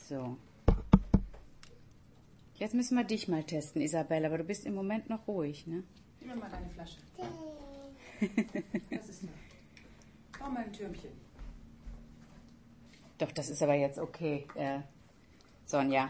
So. Jetzt müssen wir dich mal testen, Isabel, aber du bist im Moment noch ruhig, ne? Gib mir mal deine Flasche. Was ist das? Bau mal ein Türmchen. Doch, das ist aber jetzt okay, Sonja.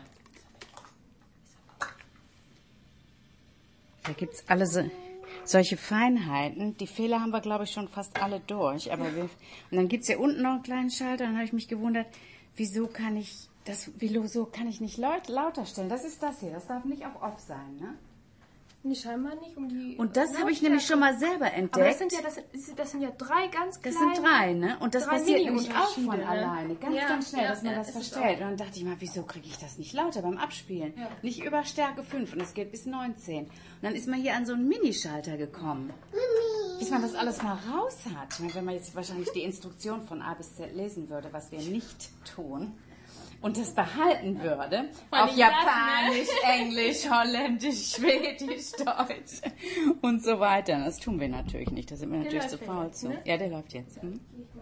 Da gibt es alle solche Feinheiten. Die Fehler haben wir, glaube ich, schon fast alle durch. Aber und dann gibt es hier unten noch einen kleinen Schalter. Dann habe ich mich gewundert, wieso kann ich nicht lauter stellen? Das ist das hier. Das darf nicht auf Off sein, ne? Nee, scheinbar nicht. Und das habe ich nämlich schon mal selber entdeckt. Aber das sind ja 3 ganz kleine... Das sind 3, ne? Und das 3 passiert nämlich auch von Mini-Unterschiede, ne? alleine. Ganz schnell, dass man das ist es verstellt. Und dann dachte ich mal, wieso kriege ich das nicht lauter beim Abspielen? Ja. Nicht über Stärke 5 und es geht bis 19. Und dann ist man hier an so einen Minischalter gekommen. Bis man das alles mal raus hat. Ich meine, wenn man jetzt wahrscheinlich die Instruktion von A bis Z lesen würde, was wir nicht tun, und das behalten würde, auf Japanisch, Englisch, Holländisch, Schwedisch, Deutsch und so weiter. Das tun wir natürlich nicht, da sind wir natürlich zu faul zu. Ne? Ja, der läuft jetzt. Hm?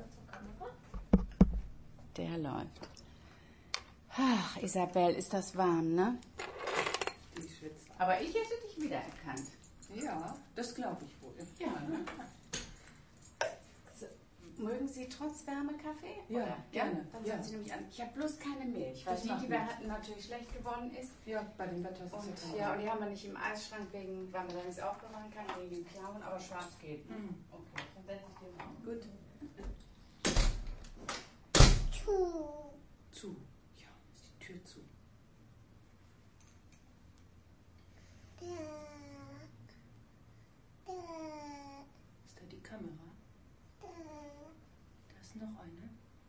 Der läuft. Ach, Isabel, ist das warm, ne? Ich schwitze. Aber ich hätte dich wiedererkannt. Ja, das glaube ich wohl. Ja, ne? Mögen Sie trotz Wärme Kaffee? Ja, oder? gerne. Dann Ja. setzen Sie nämlich an. Ich habe bloß keine Milch, weil Das die macht wir nichts. hatten, natürlich schlecht geworden ist. Ja, bei dem Wetter ist es Und, ja und die haben wir nicht im Eisschrank, weil man da nichts aufbewahren kann, wegen dem Klauen, aber schwarz geht. Ne? Mhm. Okay, dann setze ich den auf. Gut. Zu. Ja, ist die Tür zu. Ist da die Kamera? Da ist noch eine.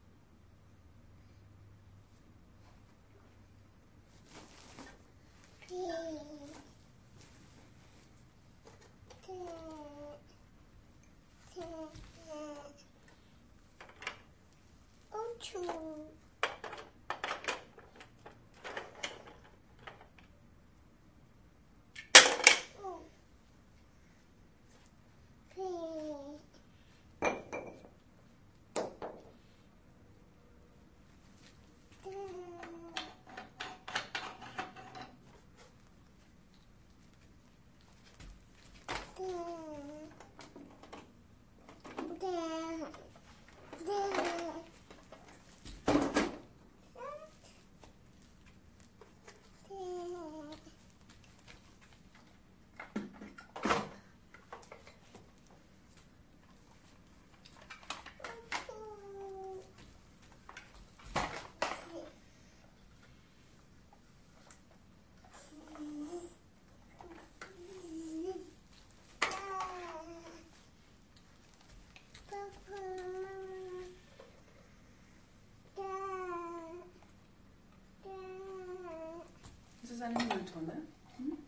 Das ist eine Mülltonne. Hm?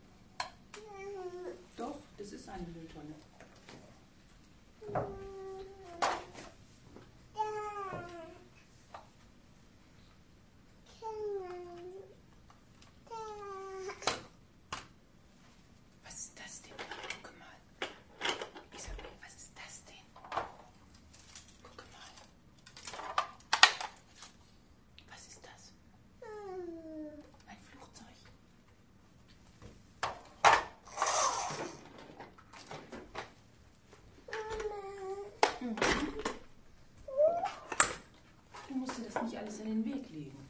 Doch, das ist eine Mülltonne. Was ist das denn? Guck mal. Isabel, was ist das denn? Guck mal. Was ist das? Ein Flugzeug. Du musst dir das nicht alles in den Weg legen.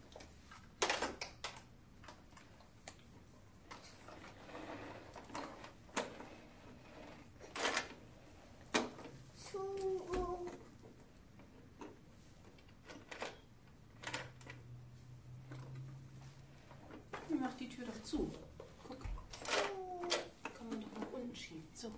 Mach die Tür doch zu. Guck. Kann man doch nach unten schieben. So.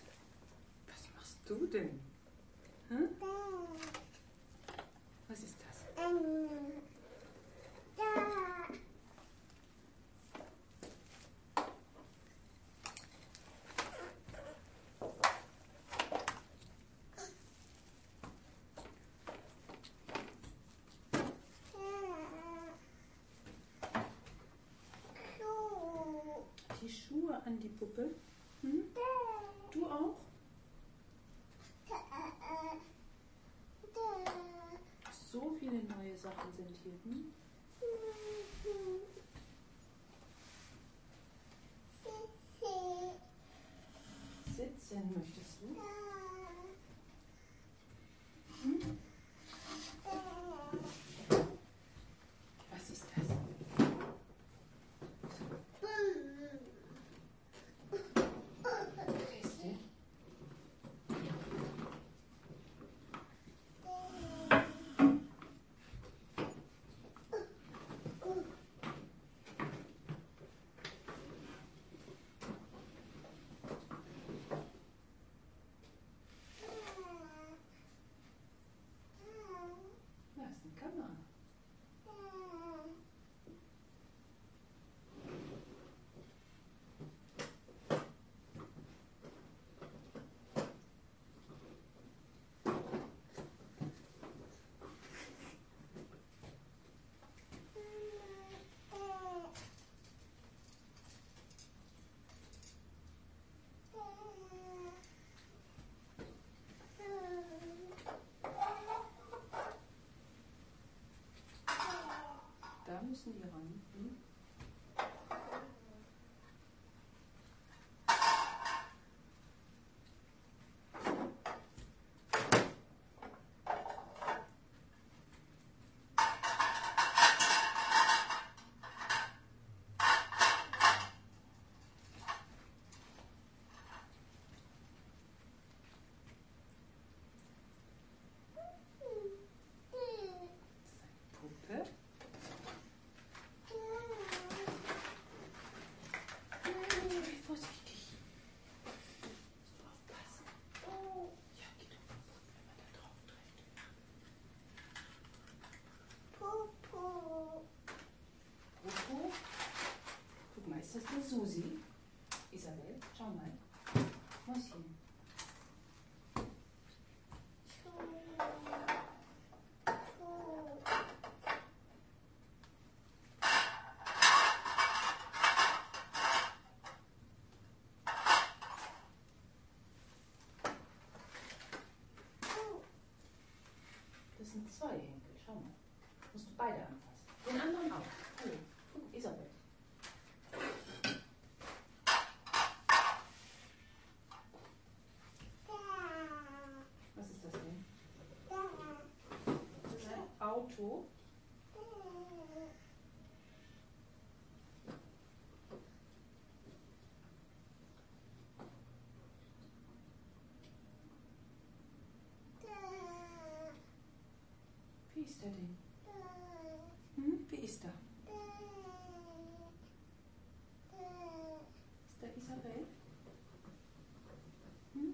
Was machst du denn? Hm? Was ist das? Die Schuhe an die Puppe. Hm? Du auch? So viele neue Sachen sind hier. Hm? Sitzen möchtest du? Hm? Was ist das? Kiste? Ja, ist eine Kamera. Da müssen die ran. Hm? Puppe. Vorsichtig. Musst du aufpassen. Ja, geht doch mal gut, wenn man da drauf tritt. Popo. Guck mal, ist das eine Susi? Isabel, schau mal. Mäuschen. Das sind zwei Henkel, schau mal. Musst du beide anfassen. Den anderen auch. Oh, guck, Isabel. Was ist das denn? Das ist ein Auto. Wie ist der denn? Hm? Wie ist der? Ist der Isabel? Hm?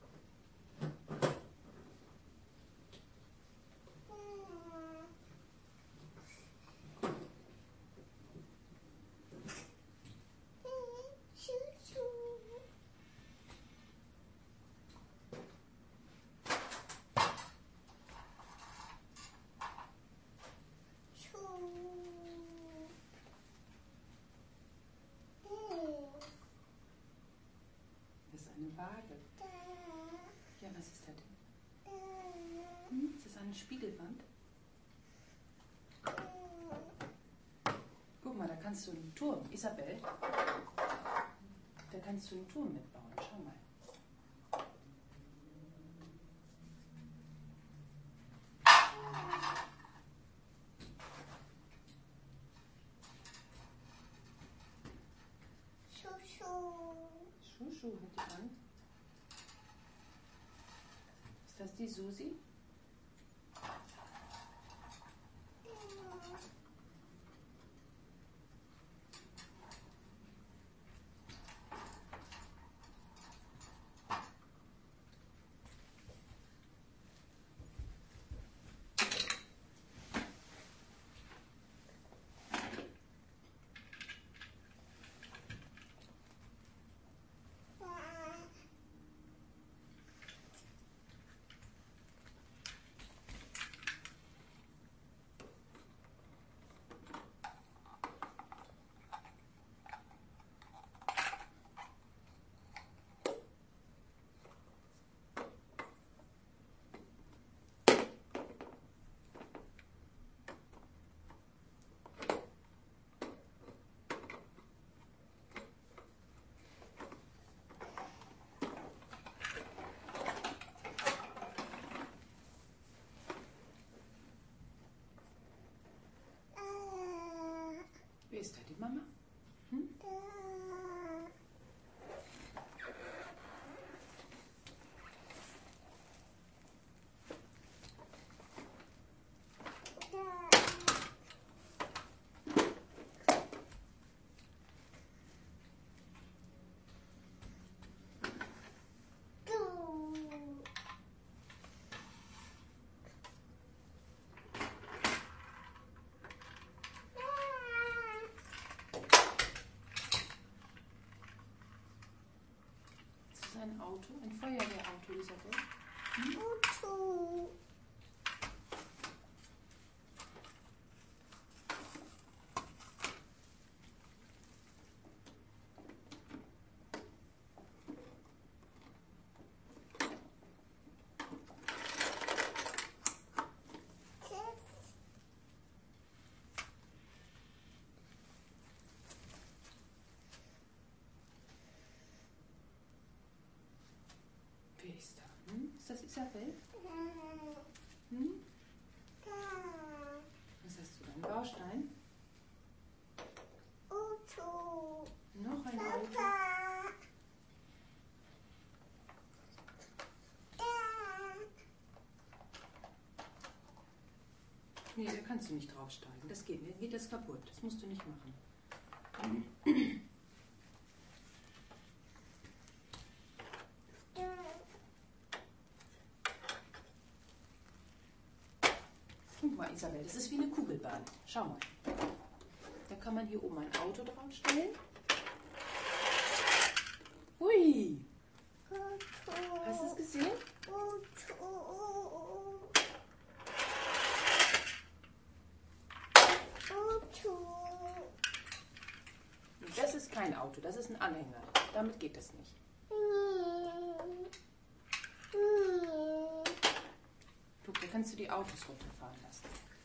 Das ist eine Waage. Ja, was ist das denn? Hm? Ist das eine Spiegelwand? Guck mal, da kannst du einen Turm, Isabel, da kannst du einen Turm mitbauen. Schau mal. Schuschu hat die an. Ist das die Susi? ist da die Mama? Hm? Ein Auto, ein Feuerwehrauto, Isabel. Hm? Auto. Wer ist da? Hm? Ist das Isabel? Hm? Was hast du da? Ein Baustein? Auto. Noch ein Auto? Nee, da kannst du nicht draufsteigen. Das geht nicht. Geht das kaputt. Das musst du nicht machen. Guck mal, Isabel, das ist wie eine Kugelbahn. Schau mal. Da kann man hier oben ein Auto draufstellen. Hui! Hast du es gesehen? Das ist kein Auto, das ist ein Anhänger. Damit geht das nicht. Guck, da kannst du die Autos runterfahren lassen.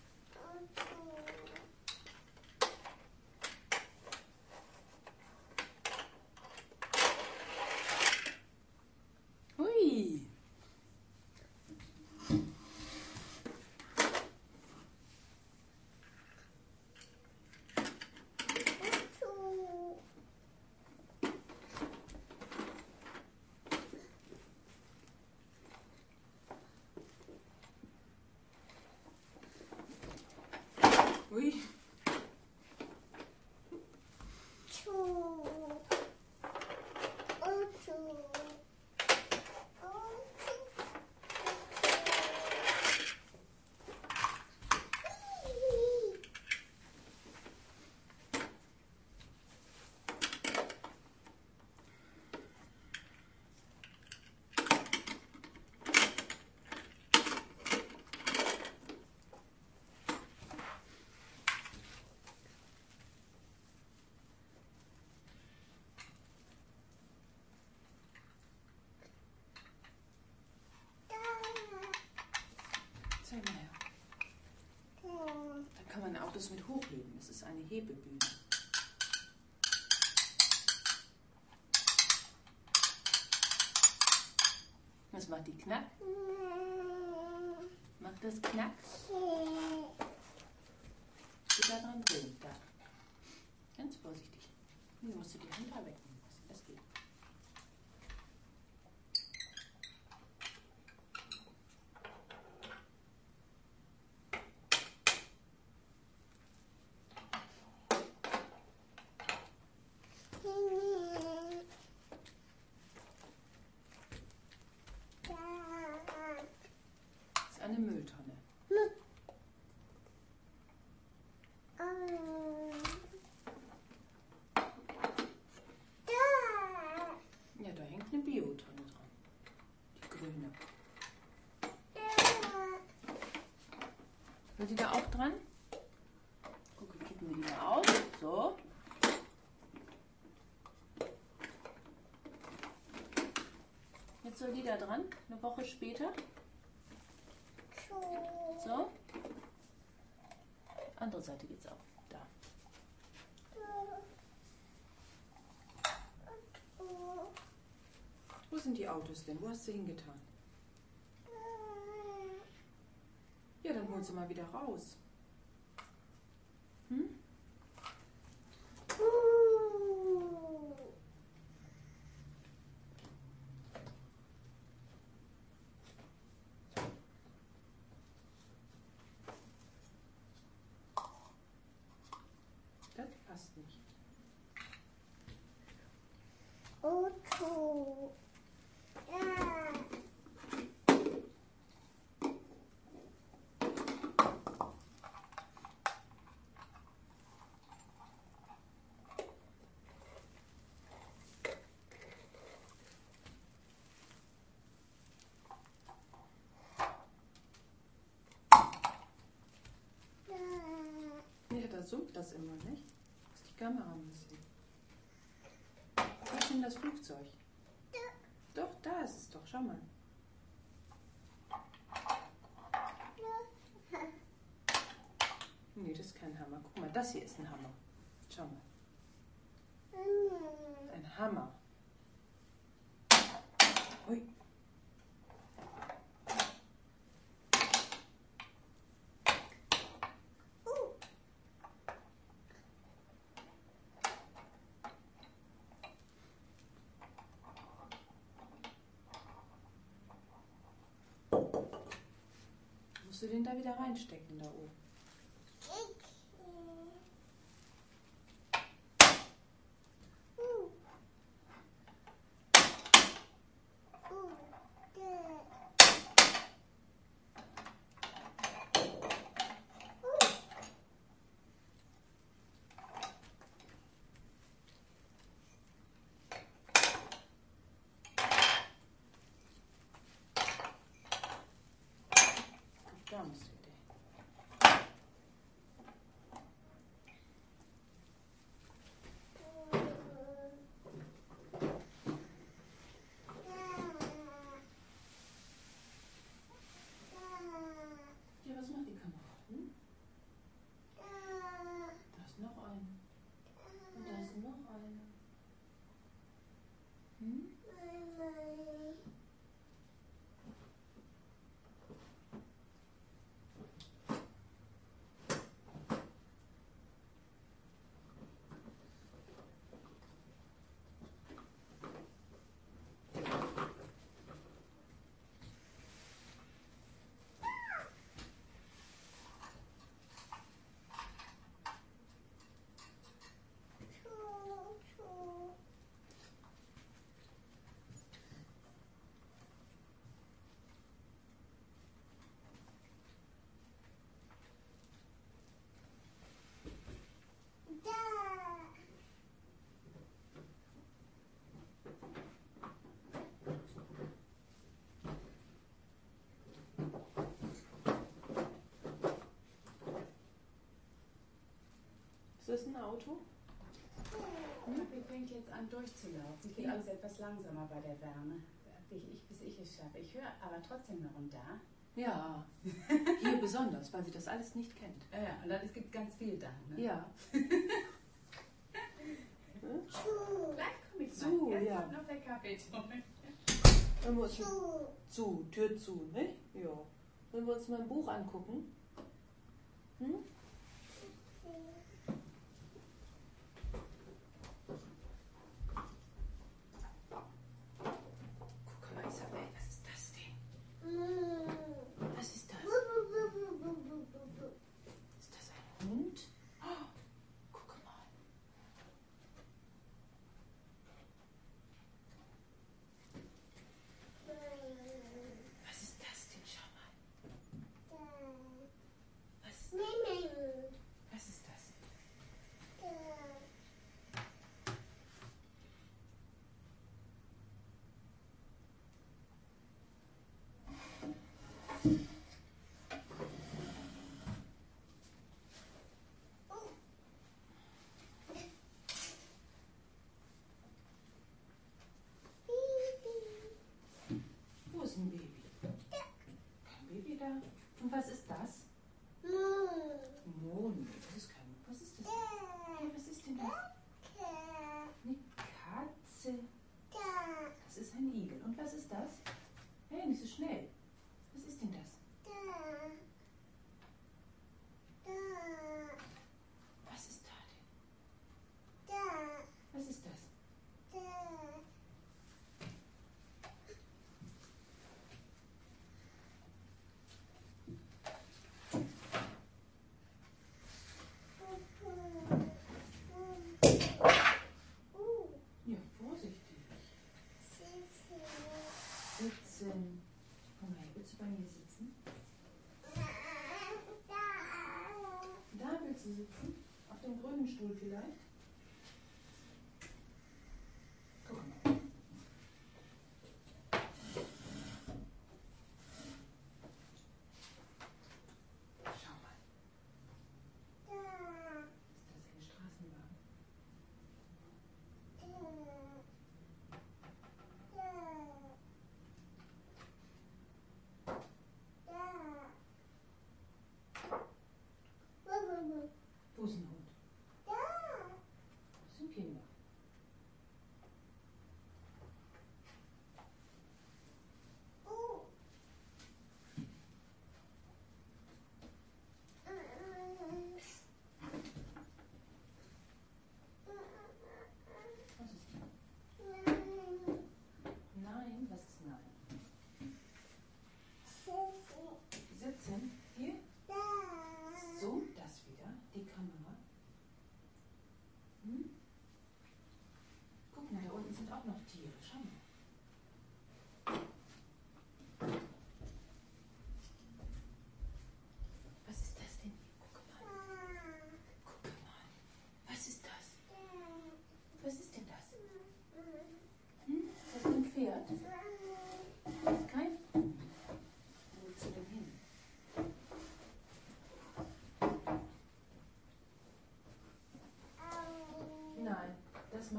Hui! Hui! Zeig mal her. Da kann man Autos mit hochheben. Das ist eine Hebebühne. Was macht die Knack? Macht das Knack? Geh da dran drehen. Da. Ganz vorsichtig. Hier musst du die Hand da wegnehmen. Das geht. Das ist eine Mülltonne. Ja, da hängt eine Biotonne dran. Die grüne. Will die da auch dran? Guck, wir kippen wir die mal aus. So. Jetzt soll die da dran, eine Woche später. So. Andere Seite geht's auch. Da. Wo sind die Autos denn? Wo hast du hingetan? Ja, dann hol sie mal wieder raus. Hm? versummt das immer, nicht? Muss die Kamera ein bisschen. Wo ist denn das Flugzeug? Doch, da ist es doch. Schau mal. Nee, das ist kein Hammer. Guck mal, das hier ist ein Hammer. Schau mal. Ein Hammer. Ui. Musst du den da wieder reinstecken, da oben? Da musst du wieder. Ja, was macht die Kamera? Hm? Da ist noch eine. Und da ist noch eine. Hm? Ist das ein Auto? Die fängt jetzt an durchzulaufen. Geht alles etwas langsamer bei der Wärme, bis ich es schaffe. Ich höre aber trotzdem noch und da. Ja, hier besonders, weil sie das alles nicht kennt. Ja, und dann, es gibt ganz viel da. Ne? Ja. Gleich komme ich Zu, mal. Jetzt ja. kommt noch der Kaffee. Wenn wir uns Tür zu, nicht? Ja. Wenn wir uns mal ein Buch angucken. Hm? Guck mal, Isabel, was ist das denn? Was ist das? Ist das ein Hund? Oh, guck mal. Was ist das denn? Schau mal. Was ist das? Wo ist ein Baby? Kein Baby da. Und was ist das? Mond. Das ist kein. Was ist das? Hey, was ist denn das? Eine Katze. Das ist ein Igel. Und was ist das? Hey, nicht so schnell. Was ist denn das? Was ist da denn? Was ist das? Ja, vorsichtig. Sitzen. Komm mal her, willst du bei mir sitzen? Da willst du sitzen? Auf dem grünen Stuhl vielleicht? Guck mal. Schau mal.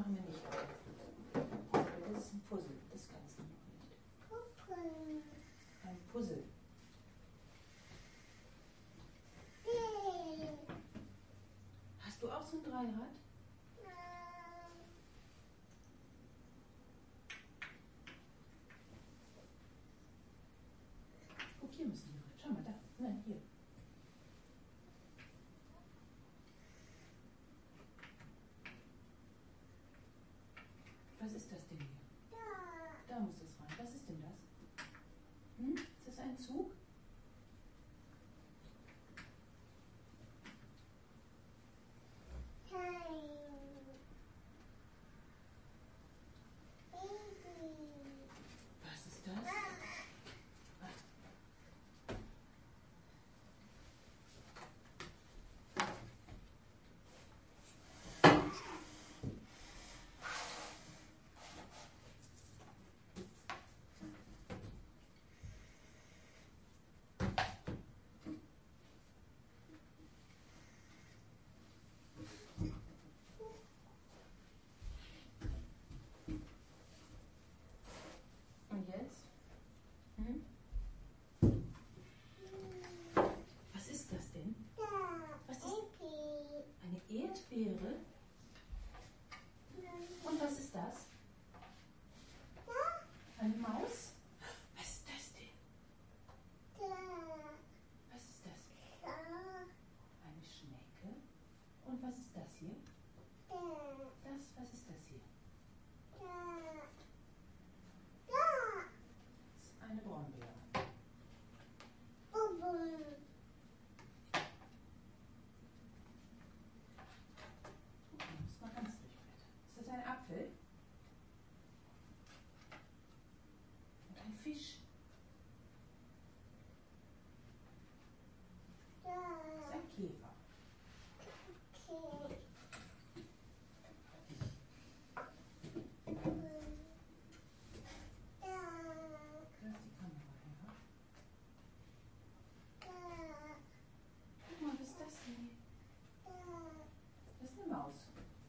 machen wir nicht auf. Das ist ein Puzzle, das kannst du noch nicht. Ein Puzzle. Hast du auch so ein Dreirad? Guck, hier müssen die rein. Schau mal, da. Nein, hier. Was ist das denn hier? Da muss es rein. Was ist denn das? Hm? Ist das ein Zug? Was ist das? Und jetzt? Hm? Was ist das denn? Was ist eine Erdbeere? Und was ist das? Eine Maus? Was ist das denn? Was ist das? Eine Schnecke? Und was ist das hier? Was ist das hier? Das ist eine Brombeere. Du musst mal ganz durchblättern. Ist das ein Apfel? Und ein Fisch? Das ist ein Käfer. Da ist die Kamera her. Guck mal, was ist das denn hier? Das ist eine Maus.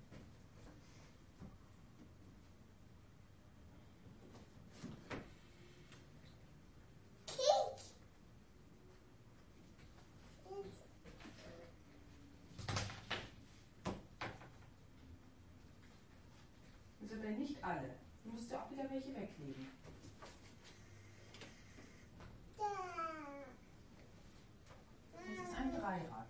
Das sind aber nicht alle. Du musst ja auch wieder welche weglegen. Das ist ein Dreirad.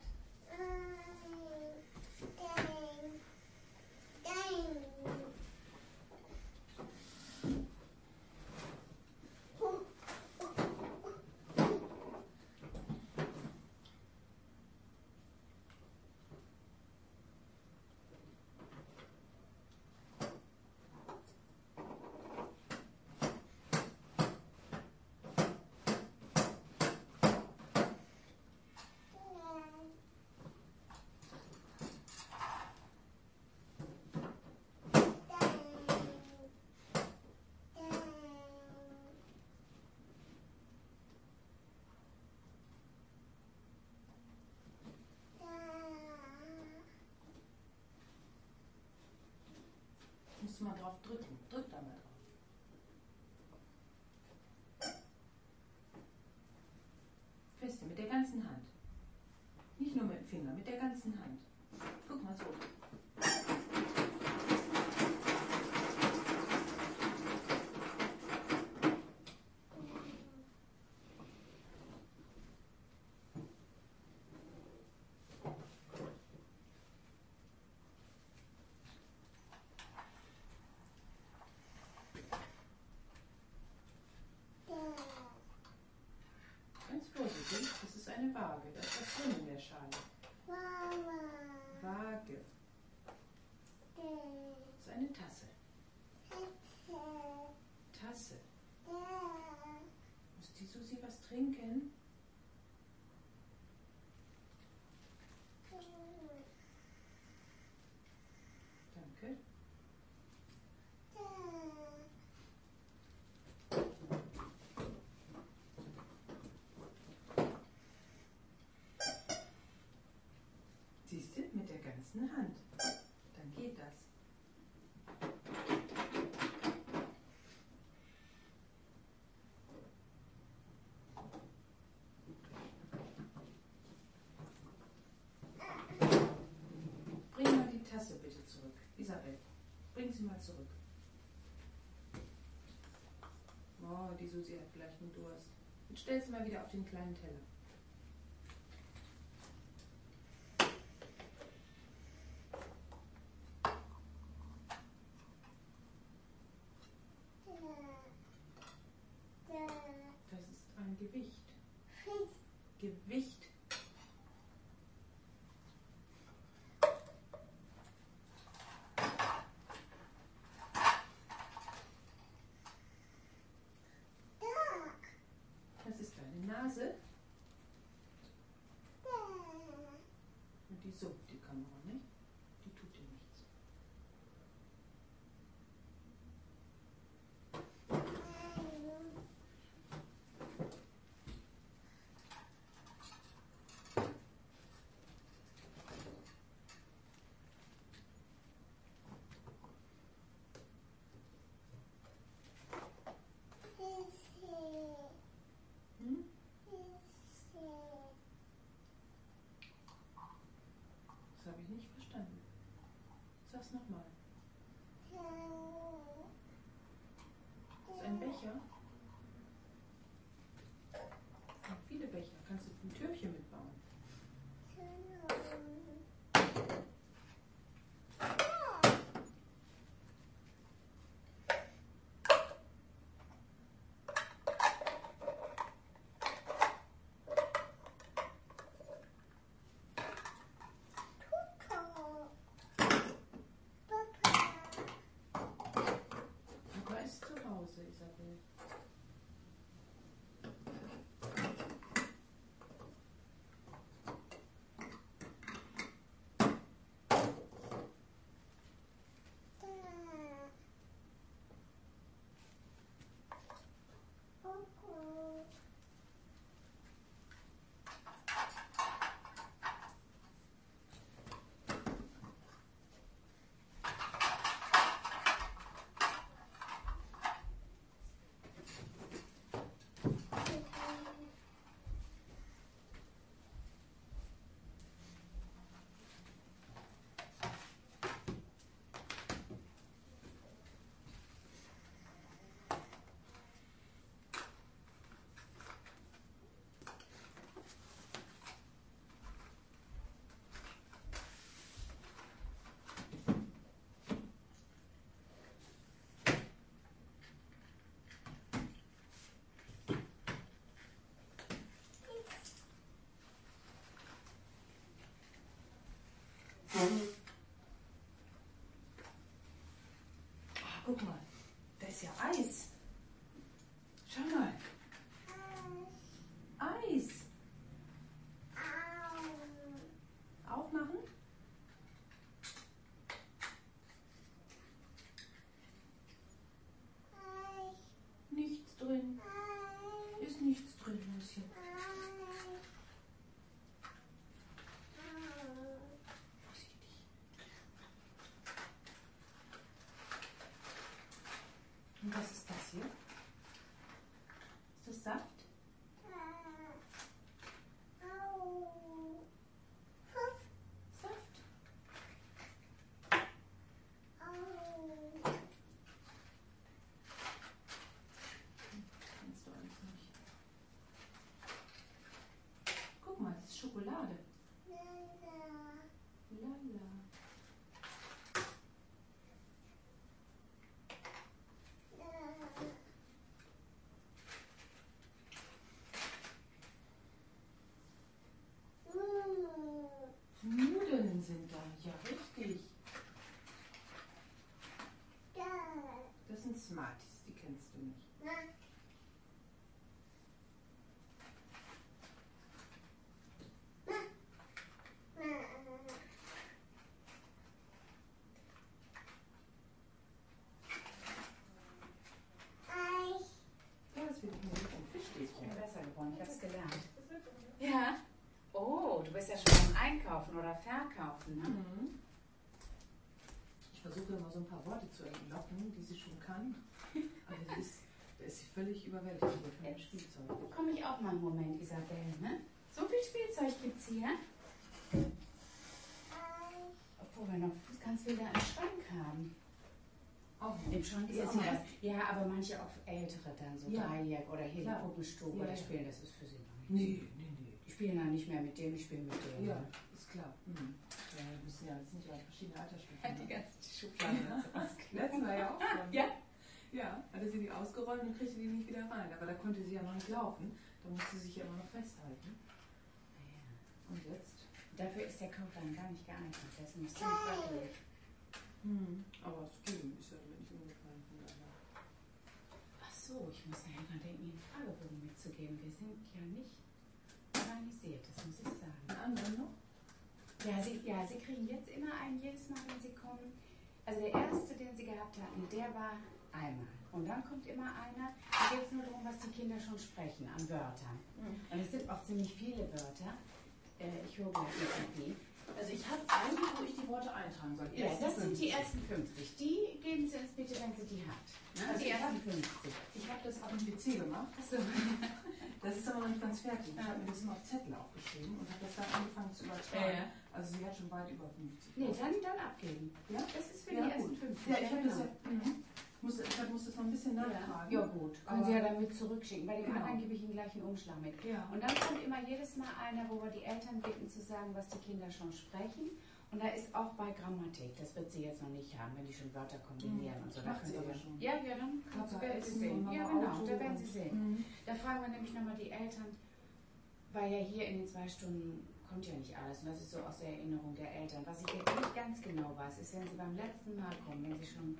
Musst du mal drauf drücken. Drück da mal drauf. Feste, mit der ganzen Hand. Nicht nur mit dem Finger, mit der ganzen Hand. Guck mal so. Ganz vorsichtig, das ist eine Waage. Da ist was drin in der Schale. Waage. Das ist eine Tasse. Tasse. Muss die Susi was trinken? Danke. Siehst du, mit der ganzen Hand. Dann geht das. Isabel, bring sie mal zurück. Oh, die Susi hat vielleicht einen Durst. Jetzt stell sie mal wieder auf den kleinen Teller. Das ist ein Gewicht. Gewicht. Das ist deine Nase. Und die summt die Kamera, nicht? Die tut dir nichts. Hm? Das habe ich nicht verstanden. Sag's nochmal. Das ist ein Becher. Es sind viele Becher. Kannst du ein Türchen mitbauen? Papa ist zu Hause, Isabel. Guck mal, da ist ja Eis. Schau mal. Eis. Aufmachen. Nichts drin. Ist nichts drin, Mäuschen. Vorsichtig. Und was ist das hier? Ist das Saft? Saft? Kennst du alles nicht. Guck mal, das ist Schokolade. Lala. Nudeln sind da, ja richtig. Das sind Smarties, die kennst du nicht. Ja, das wird mir ein Ich Fischstäbchen. bin besser geworden, ich habe es gelernt. Ja. Oh, du bist ja schon beim Einkaufen oder Verkaufen, ne? Mhm. Ich versuche immer so ein paar Worte zu entlocken, die sie schon kann. Aber da ist sie völlig überwältigt hier von dem Jetzt Spielzeug. bekomme ich auch mal einen Moment, Isabel, ne? So viel Spielzeug gibt's hier. wo wir noch ganz viel da im Schrank haben. Auch Im Schrank ist auch was. Ja, aber manche auch ältere dann, so Dreijährige oder hier die Puppenstube oder spielen, das ist für sie noch nicht. Nee. Die spielen dann nicht mehr mit dem, ich spiele mit dem. Ja, ist klar. Ja, wir müssen ja jetzt nicht auf verschiedene Altersstufen. Die ganzen Schubladen. Letztes Mal ja auch schon. Ja. Ja, hatte sie die ausgeräumt und kriegte die nicht wieder rein. Aber da konnte sie ja noch nicht laufen. Da musste sie sich ja immer noch festhalten. Und jetzt? Dafür ist der Kaufladen gar nicht geeignet. Der ist nämlich ziemlich wackelig. Aber es ging, ist ja nicht ungefallen von daher. Ach so, ich muss ja immer denken, Ihnen Fragebogen mitzugeben. Wir sind ja nicht organisiert, das muss ich sagen. Einen anderen noch? Ja, Sie kriegen jetzt immer einen, jedes Mal, wenn Sie kommen. Also der erste, den Sie gehabt hatten, der war einmal. Und dann kommt immer einer, da geht es nur darum, was die Kinder schon sprechen an Wörtern. Und es sind auch ziemlich viele Wörter. Ich hole gleich die. Also ich habe einige, wo ich die Worte eintragen soll. Ja, das sind die ersten 50. Die geben Sie uns bitte, wenn Sie die hat. Also die ersten 50. Ich habe das auf dem PC gemacht. Achso. Das ist aber noch nicht ganz fertig. Ich habe mir das immer auf Zettel aufgeschrieben und habe das dann angefangen zu übertragen. Ja. Also sie hat schon weit über 50. Nee, dann abgeben. Ja? Das ist für Ja, die ersten gut. 50. Ja, ich habe das genau. ja. Ich muss das noch ein bisschen nachtragen. Ja gut, können Sie ja dann mit zurückschicken. Bei dem Genau. anderen gebe ich Ihnen gleich einen Umschlag mit. Ja. Und dann kommt immer jedes Mal einer, wo wir die Eltern bitten zu sagen, was die Kinder schon sprechen. Und da ist auch bei Grammatik, das wird sie jetzt noch nicht haben, wenn die schon Wörter kombinieren und so. Macht sie können aber schon. Ja, dann werden Sie sehen. Ja, genau, da werden Sie sehen. Da fragen wir nämlich nochmal die Eltern, weil ja hier in den 2 Stunden kommt ja nicht alles. Und das ist so aus der Erinnerung der Eltern. Was ich jetzt nicht ganz genau weiß, ist, wenn Sie beim letzten Mal kommen, wenn sie schon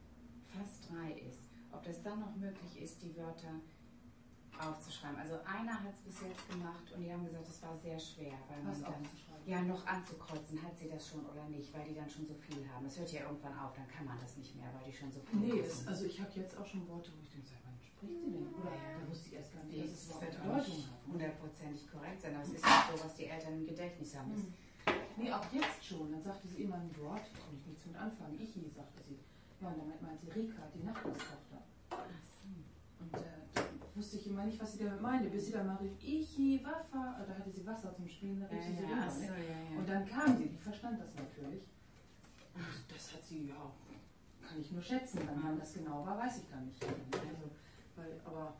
fast 3 ist, ob das dann noch möglich ist, die Wörter aufzuschreiben. Also einer hat es bis jetzt gemacht und die haben gesagt, es war sehr schwer, weil man dann ja noch anzukreuzen, hat sie das schon oder nicht, weil die dann schon so viel haben. Es hört ja irgendwann auf, dann kann man das nicht mehr, weil die schon so viel Nee, haben. also ich habe jetzt auch schon Worte, wo ich denke, wann spricht sie denn? Oder da wusste ich erst gar nicht, dass es Das überhaupt wird eine auch Bedeutung nicht hat. hundertprozentig korrekt sein, aber es ist nicht so, was die Eltern im Gedächtnis haben. Nee, auch jetzt schon. Dann sagte sie immer ein Wort, da konnte ich nichts mit anfangen. Ichi, sagte sie. Ja, und dann meinte sie Rika, die Nachbarstochter. Ach so. Und da wusste ich immer nicht, was sie damit meinte, bis sie dann mal rief, Ichi, Waffa. Da hatte sie Wasser zum Spielen, da rief sie rüber. ach so, ja. Und dann kam sie, die verstand das natürlich. Und das hat sie, ja, kann ich nur schätzen. Dann, wann das genau war, weiß ich gar nicht. Also, aber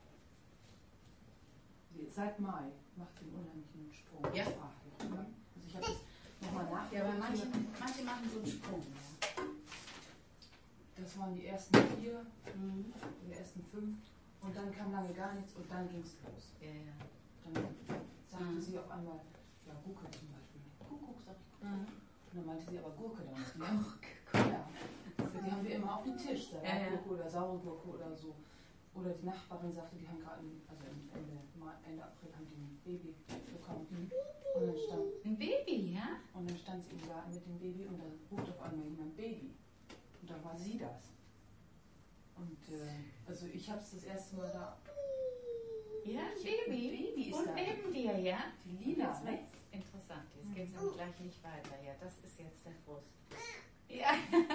seit Mai macht sie einen unheimlichen Sprung. Ja. Sprachlich. Also ich habe das nochmal nachgedacht. Ja, aber manche machen so einen Sprung. Ja. Das waren die ersten 4, die ersten 5. Und dann kam lange gar nichts und dann ging es los. Ja. Dann sagte sie auf einmal, ja, Gurke zum Beispiel. Kuckuck, sag ich. Und dann meinte sie aber Gurke damit. Ja. Die haben wir immer auf dem Tisch, Salatgurke oder saure Gurke oder so. Oder die Nachbarin sagte, die haben gerade, also Ende April haben die ein Baby bekommen. Und dann stand, Ein Baby, ja? und dann stand sie im Garten mit dem Baby und dann ruft auf einmal jemand Baby. Und dann war sie das. Und also ich habe es das erste Mal da. Ja, Ein Baby ist Und da. neben dir, ja? Die Lila, Jetzt ne? wird's interessant. Jetzt geht es nämlich gleich nicht weiter. Ja, das ist jetzt der Frust. Ja.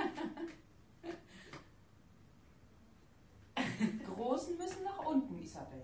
Die Großen müssen nach unten, Isabel.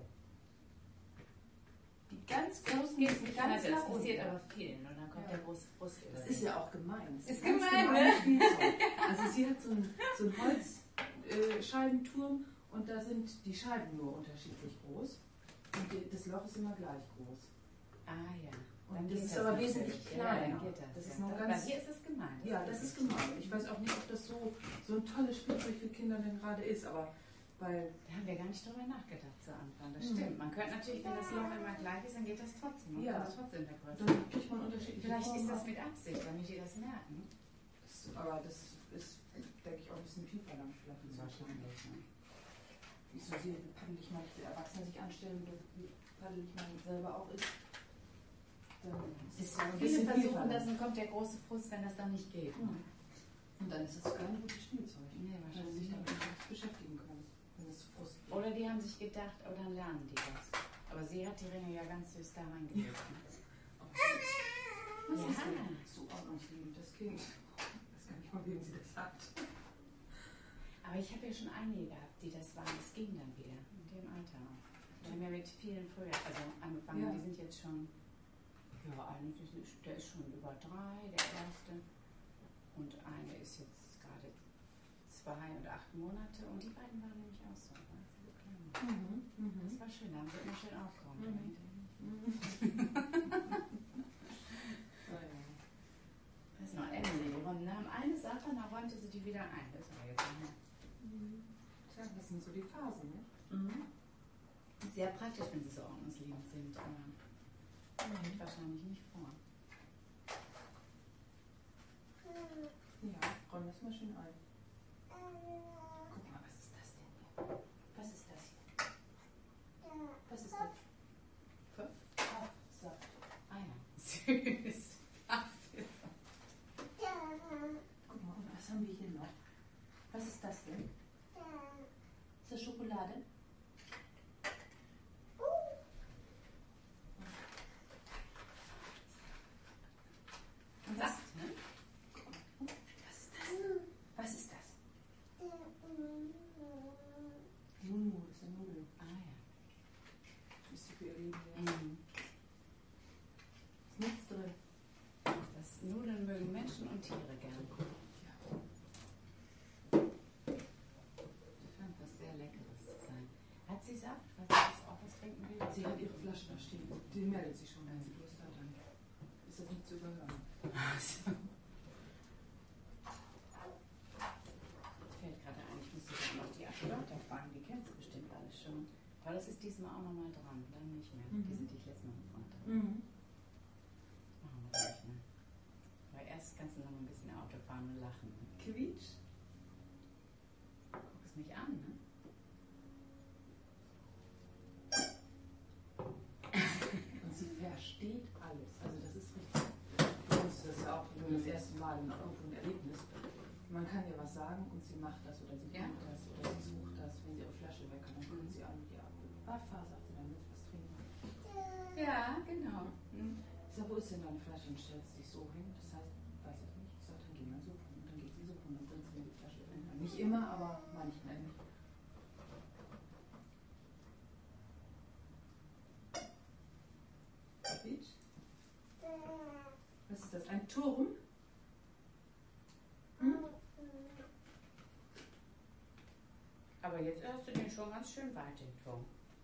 Die ganz Großen müssen ganz Das nach passiert unten. aber vielen und dann kommt der große Frust. Das ist ja auch gemein. Das Ist ganz gemein, gemeines Spielzeug. Also sie hat so einen Holzscheibenturm und da sind die Scheiben nur unterschiedlich groß. Und das Loch ist immer gleich groß. Ah ja. Und geht das ist aber natürlich. wesentlich Ja, kleiner. dann geht das. Das ist ja. noch Bei ganz. hier ist es gemein. Ja, das ist gemein. Ich weiß auch nicht, ob das so ein tolles Spielzeug für Kinder denn gerade ist, aber weil. Da haben wir gar nicht drüber nachgedacht zu Anfang. Das stimmt. Man könnte natürlich, wenn das Loch immer gleich ist, dann geht das trotzdem. Man kann das trotzdem vergrößern. Dann kriegt man unterschiedliche Vielleicht ist das Formen. mit Absicht, damit die das merken. Aber das ist, denke ich, auch ein bisschen viel verlangt. Vielleicht in Deutschland. Wie so hier paddel ich mal, die Erwachsene sich anstellen, wie paddel ich mal selber auch ist. Dann ist es ein Viele bisschen viel versuchen das verlangt. und kommt der große Frust, wenn das dann nicht geht. Und dann ist es kein gutes Spielzeug. Nee, Weil sie wahrscheinlich sich damit nicht. nicht beschäftigen können, wenn es zu Frust geht. Oder die haben sich gedacht, oh, dann lernen die das. Aber sie hat die Ringe ja ganz süß da reingelegt. Was Ja. ist denn? So ordnungsliebend, das Kind. Ich weiß gar nicht mal, wem sie das sagt. Aber ich habe ja schon einige gehabt, die das waren. Es ging dann wieder, in dem Alter auch. Wir haben ja mit vielen früher angefangen. Ja. Die sind jetzt schon, ja, der ist schon über 3, der erste. Und eine ist jetzt gerade 2 und 8 Monate und die beiden waren nämlich auch so. Das war schön, da haben sie immer schön aufgeräumt. Das ist noch Emily, die nahm eine Sache und dann räumte sie die wieder ein. Das war jetzt nicht mehr. Tja, das sind so die Phasen, ne? Sehr praktisch, wenn sie so ordnungsliebend sind, aber kommt wahrscheinlich nicht vor. Ja, räum das mal schön ein. Guck mal, was ist das denn hier? Was ist das hier? Was ist das? Saft. Ah ja, süß. Guck mal, und was haben wir hier noch? Was ist das denn? Ist das Schokolade? Saft, ne? Was ist das? Was ist das? Nunu, das sind Nudeln. Ah ja. Ist die für ihr Leben wert? Ist nichts drin. Das Nudeln mögen Menschen und Tiere gern. Ja. Scheint was sehr Leckeres zu sein. Hat sie Saft, weil sie das auch was trinken will? Sie hat ihre Flasche da stehen. Die meldet sich schon, wenn sie Lust hat. Dann ist das nicht zu überhören. Also. Fällt gerade ein, ich muss sogar noch die Aschelotter fragen, die kennt sie bestimmt alle schon. Aber das ist diesmal auch nochmal dran, dann nicht mehr. Die ich letztes Mal gefragt habe. Machen wir nicht mehr. Aber erst kannst du noch ein bisschen Auto fahren und lachen. Quietsch? Guck es mich an, ne? Und sie versteht alles. Also das ist richtig. Du kennst das ja auch nur das erste Mal in irgendwo ein Erlebnis. Man kann ihr was sagen und sie macht das oder sie tut das oder sie sucht das. Wenn sie ihre Flasche weg hat, dann guckt sie an, ja, Papa, sagt sie, dann willst du was trinken. Ja, genau. Ich sag, wo ist denn deine Flasche? Und stellt sie sich so hin. Das heißt, weiß ich nicht. Ich sag, dann geh mal suchen. Und dann geht sie suchen und dann bringt sie mir die Flasche hin. Nicht immer, aber manchmal. Quietsch? Was ist das? Ein Turm? Aber jetzt hast du den schon ganz schön weit, den Turm.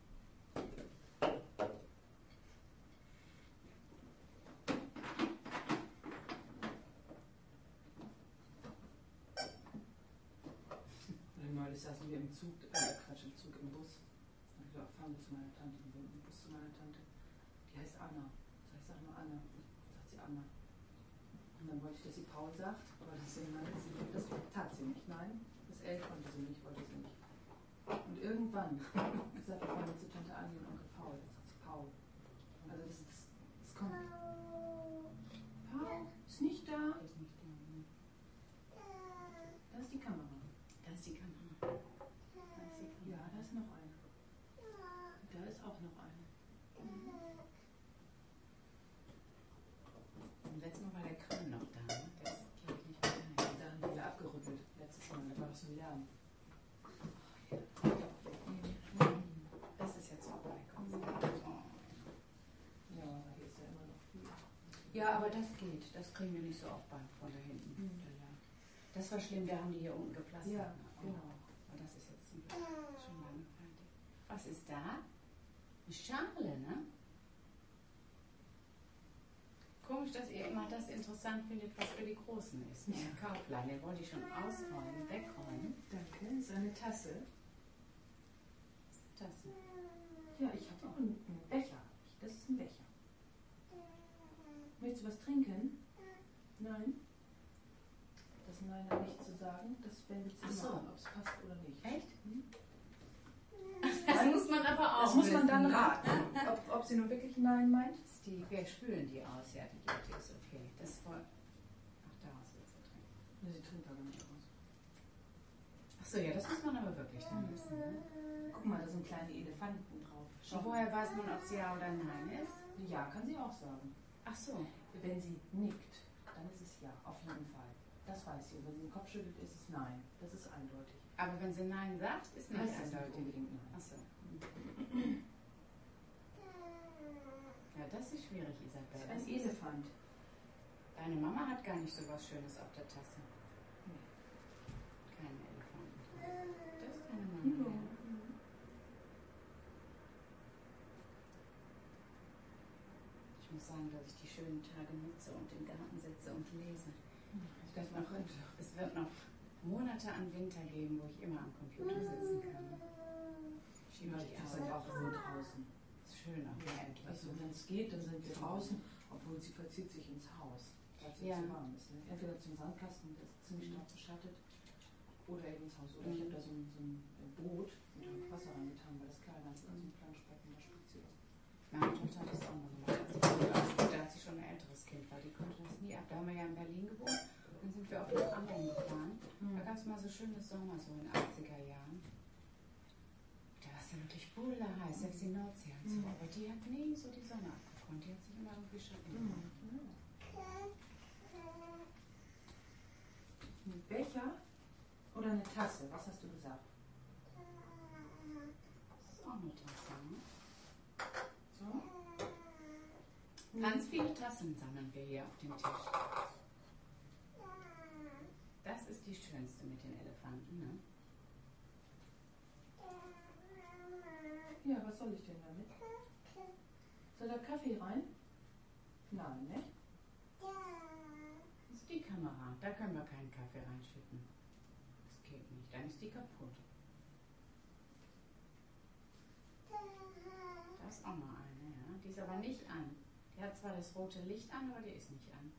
Neulich saßen wir im Zug, im Bus. Und ich dachte, fahren wir zu meiner Tante. Wir sind im Bus zu meiner Tante. Die heißt Anna. Ich sag mal Anna. Sagt sie Anna. Und dann wollte ich, dass sie Paul sagt, aber das tat sie nicht. Nein, das L konnte sie nicht, wollte sie nicht. Und irgendwann gesagt, wir fahren zu Tante Anni und Onkel Paul. Dann sagt sie Paul. Also das kommt. Paul ist nicht da. Ist nicht da. Ne? Da ist die Kamera. Da ist die Kamera. Ja, da ist noch eine. Da ist auch noch eine. Und letztes Mal war der Krön noch da, ne? Der ist, glaube ich, nicht mehr da. Da haben die wieder abgerüttelt. Letztes Mal, da war doch so ein Lärm. Das ist jetzt vorbei. Oh. Ja, aber hier ist ja immer noch viel. Ja, aber das geht. Das kriegen wir nicht so oft von da hinten. Das war schlimm, wir haben die hier unten gepflastert. Ja, ne? genau. Aber das ist jetzt schon lange fertig. Was ist da? Eine Schale, ne? Komisch, dass ihr immer das interessant findet, was für die Großen ist. Ja. Kaufland, den wollte ich schon ausräumen, wegräumen. Danke, das ist eine Tasse. Tasse. Ja, ich habe auch einen Becher. Das ist ein Becher. Möchtest du was trinken? Nein? Das Nein hat nichts zu sagen. Das wendet sich immer an, ob es passt oder nicht. Echt? Das muss man aber auch Das muss man dann wissen, ne? raten, ob sie nur wirklich Nein meint. Wir spülen die aus, ja, die ist okay. Das ist voll. Ach, daraus willst du trinken. Ja, sie trinkt aber nicht aus. Achso, ja, das muss man aber wirklich dann wissen. Ne? Guck mal, da sind kleine Elefanten drauf. Und woher weiß man, ob es Ja oder Nein ist? Ja, kann sie auch sagen. Ach so. Wenn sie nickt, dann ist es Ja, auf jeden Fall. Das weiß sie. Und wenn sie den Kopf schüttelt, ist es Nein. Das ist eindeutig. Aber wenn sie Nein sagt, ist nicht Heißt das nicht eindeutig. unbedingt Nein. Achso. Ja, das ist schwierig, Das Isabel. ist ein Elefant. Deine Mama hat gar nicht so was Schönes auf der Tasse. Kein Elefant. Das ist deine Mama. Ja. Ich muss sagen, dass ich die schönen Tage nutze und im Garten sitze und lese. Es wird noch Monate an Winter geben, wo ich immer am Computer sitzen kann. Ja, die sind auch nur draußen. Ist schön auch endlich. Also wenn es geht, dann sind wir draußen, obwohl sie verzieht sich ins Haus, weil es zu warm ist. Ne? Entweder zum Sandkasten, das ist ziemlich stark beschattet, oder eben ins Haus. Oder ich habe da so ein Boot und habe Wasser reingetan, weil das kleiner ist, also ein Planschbecken, da spaziert. Meine Tochter hat das auch mal gemacht. Da hat sie schon ein älteres Kind, weil die konnte das nie ab. Da haben wir ja in Berlin gewohnt. Dann sind wir auch nach Amrum gefahren. Da gab es mal so schönes Sommer, so in den 80er Jahren. Da war es ja wirklich heiß, selbst die Nordsee hat so. Aber die hat nie so die Sonne abgekonnt. Die hat sich immer irgendwie Schatten gemacht. Ein Becher oder eine Tasse? Was hast du gesagt? Das ist auch eine Tasse, ne? So? Ganz viele Tassen sammeln wir hier auf dem Tisch. Das ist die schönste mit den Elefanten, ne? Ja, was soll ich denn damit? Soll da Kaffee rein? Nein, ne? Das ist die Kamera. Da können wir keinen Kaffee reinschütten. Das geht nicht. Dann ist die kaputt. Da ist auch noch eine, ja. Die ist aber nicht an. Die hat zwar das rote Licht an, aber die ist nicht an.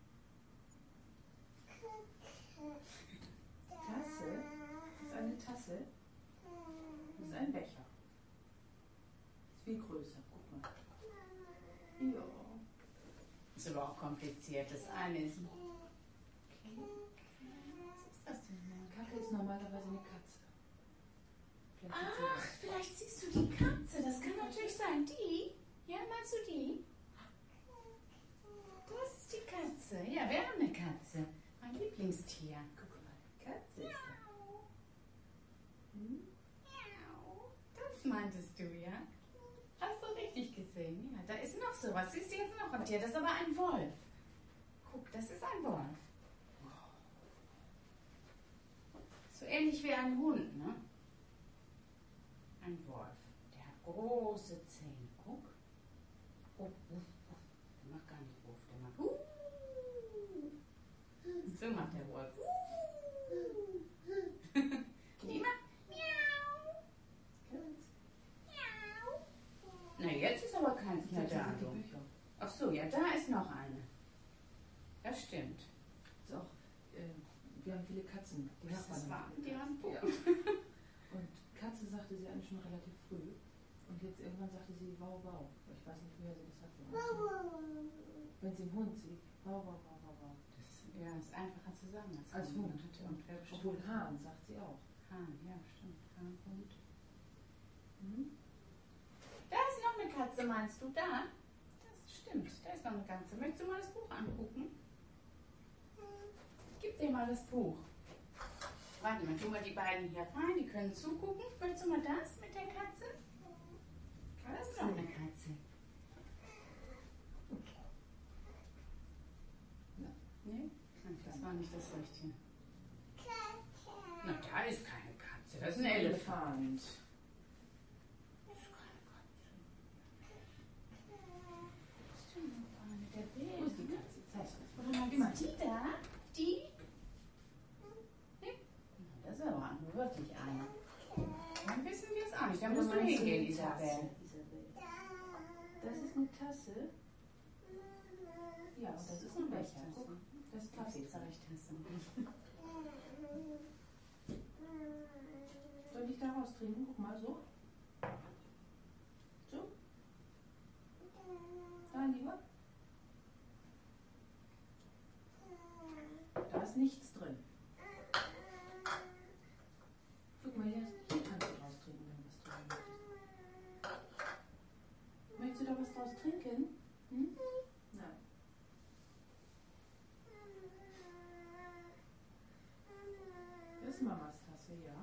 Tasse? Das ist eine Tasse. Das ist ein Becher. Ist viel größer. Guck mal. Ja. Ist aber auch kompliziert. Das eine ist. Was ist das denn? Kacke ist normalerweise eine Katze. Ach, vielleicht siehst du die Katze. Das kann natürlich sein. Die? Ja, meinst du die? Das ist die Katze. Ja, wir haben eine Katze. Mein Lieblingstier. Guck mal, Katze ist da. Das meintest du, ja? Hast du richtig gesehen? Ja, da ist noch sowas. Siehst du jetzt noch ein Tier? Das ist aber ein Wolf. Guck, das ist ein Wolf. So ähnlich wie ein Hund, ne? Ein Wolf. Der hat große Zähne. Guck. Oh, der macht gar nicht Wuff. Der macht so macht der Wolf. Die macht Miau. Miau. Na, jetzt ist aber keins mehr da. Ach so, ja, da ist noch eine. Das stimmt. Ist auch, wir haben viele Katzen. Die Das ist wahr. Die haben ja. Und Katze sagte sie eigentlich schon relativ früh. Und jetzt irgendwann sagte sie wow, wow. Ich weiß nicht, woher sie das hat. Wenn sie einen Hund sieht, wow, wow, wow, wow, wow. Ja, ist einfacher zu sagen Als Hund. Und wer bestimmt? Obwohl Hahn, sagt sie auch. Hahn, ja, stimmt. Hahn, Hund. Da ist noch eine Katze, meinst du? Da? Das stimmt, da ist noch eine Katze. Möchtest du mal das Buch angucken? Gib dir mal das Buch. Warte mal, tun wir die beiden hier rein, die können zugucken. Möchtest du mal das mit der Katze? Das ist noch eine Katze. Nee? Das war nicht das Richtige. Na, da ist keine Katze, das ist ein Elefant. Das ist keine Katze. Was ist denn noch eine? Der Bär. Wo ist die Katze? Zeig Warte mal, ist die da? Die? Nee? Das ist aber nur wirklich eine. Dann wissen wir es auch nicht. Dann musst du hingehen, Isabel. Das ist eine Tasse. Ja, und das ist ein Becher. Guck, das ist Kaffee. Tasse. Soll ich daraus trinken? Guck mal, so. So. Da, lieber. Da ist nichts drin. Guck mal, hier kannst du draus trinken, wenn du was trinken möchtest. Möchtest du da was draus trinken? Hm? Nein. Das ist Mamas Tasse, ja.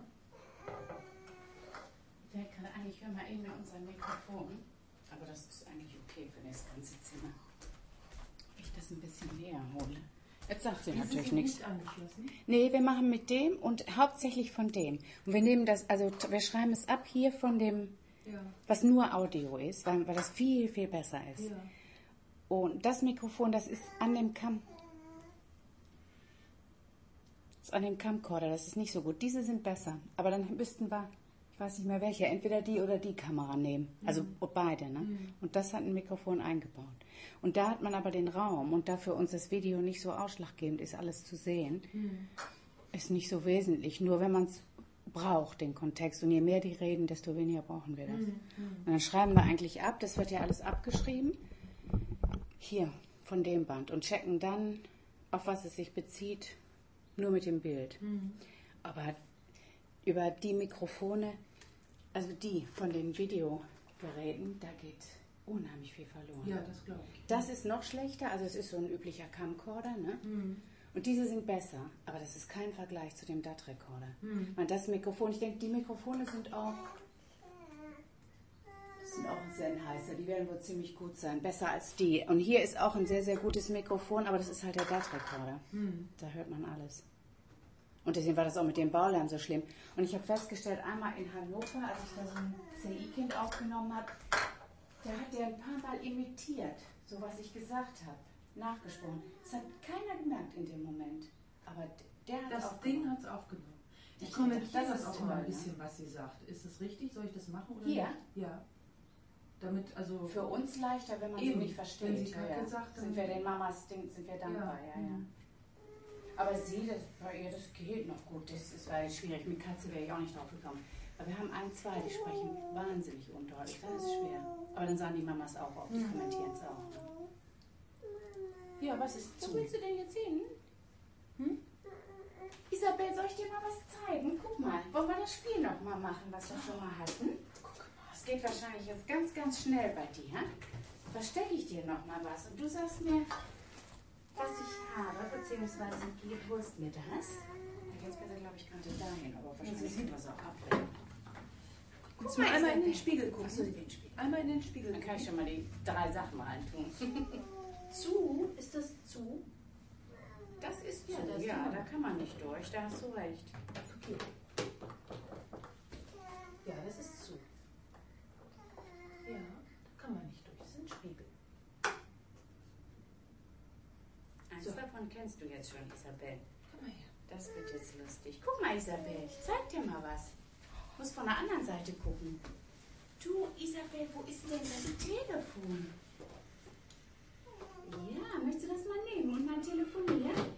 Ich denke gerade an, ich höre mal eben in unser Mikrofon. Aber das ist eigentlich okay für das ganze Zimmer. Wenn ich das ein bisschen näher hole. Jetzt sagt sie Die natürlich sind nichts. nicht angeschlossen. Nee, wir machen mit dem und hauptsächlich von dem. Und wir nehmen das, also wir schreiben es ab hier von dem, Ja. was nur Audio ist, weil das viel, viel besser ist. Ja. Und das Mikrofon, das ist an dem Camcorder, das ist nicht so gut. Diese sind besser, aber dann müssten wir, ich weiß nicht mehr welche, entweder die oder die Kamera nehmen. Also beide, ne? Und das hat ein Mikrofon eingebaut. Und da hat man aber den Raum und da für uns das Video nicht so ausschlaggebend ist, alles zu sehen, ist nicht so wesentlich. Nur wenn man es braucht, den Kontext. Und je mehr die reden, desto weniger brauchen wir das. Und dann schreiben wir eigentlich ab, das wird ja alles abgeschrieben, hier von dem Band und checken dann, auf was es sich bezieht, nur mit dem Bild. Aber über die Mikrofone, also die von den Videogeräten, da geht unheimlich viel verloren. Ja, das glaube ich. Das ist noch schlechter, also es ist so ein üblicher Camcorder, ne? Und diese sind besser, aber das ist kein Vergleich zu dem DAT-Rekorder. Und das Mikrofon, ich denke, die Mikrofone sind auch Sennheiser, die werden wohl ziemlich gut sein, besser als die. Und hier ist auch ein sehr, sehr gutes Mikrofon, aber das ist halt der DAT-Rekorder. Da hört man alles. Und deswegen war das auch mit dem Baulärm so schlimm. Und ich habe festgestellt, einmal in Hannover, als ich da so ein CI-Kind aufgenommen habe, da hat der ein paar Mal imitiert, so was ich gesagt habe, nachgesprochen. Das hat keiner gemerkt in dem Moment. Aber der hat Das Ding hat es aufgenommen. Ich Ich kommentiere dachte, das das ist auch immer ein toll, ne? bisschen, was sie sagt. Ist es richtig? Soll ich das machen oder Hier? nicht? Ja. Damit, also... Für uns leichter, wenn man sie Eben, nicht versteht. wenn sie Kacke sagt, dann- sind wir den Mamas Ding, sind wir dankbar, ja. Aber sie, bei ihr, das geht noch gut. Das war jetzt schwierig. Mit Katze wäre ich auch nicht drauf gekommen. Aber wir haben ein, zwei, die sprechen wahnsinnig undeutlich. Dann ist es schwer. Aber dann sagen die Mamas auch auf, die kommentieren es auch. Ja, was ist Wo zu? willst du denn jetzt hin? Isabel, soll ich dir mal was zeigen? Guck mal. Wollen wir das Spiel noch mal machen, was wir schon mal hatten? Es geht wahrscheinlich jetzt ganz, ganz schnell bei dir. Verstecke ich dir noch mal was und du sagst mir, was ich habe, beziehungsweise holst mir das. Jetzt wird er, glaube ich, gerade dahin, aber wahrscheinlich sieht was auch abbringen. Guck mal, einmal in den Spiegel gucken. Achso, den Spiegel. Einmal in den Spiegel Dann gucken. kann ich schon mal die 3 Sachen reintun. Zu? Ist das zu? Das ist zu, Ja, das ja, kann man. da kann man nicht durch, da hast du recht. Okay. Ja, das ist zu. Ja, da kann man nicht durch. Das ist ein Spiegel. Eins So. davon kennst du jetzt schon, Isabel. Komm mal her. Das wird jetzt lustig. Guck mal, Isabel, ich zeig dir mal was. Du musst von der anderen Seite gucken. Du, Isabel, wo ist denn das Telefon? Ja, möchtest du das mal nehmen und mal telefonieren?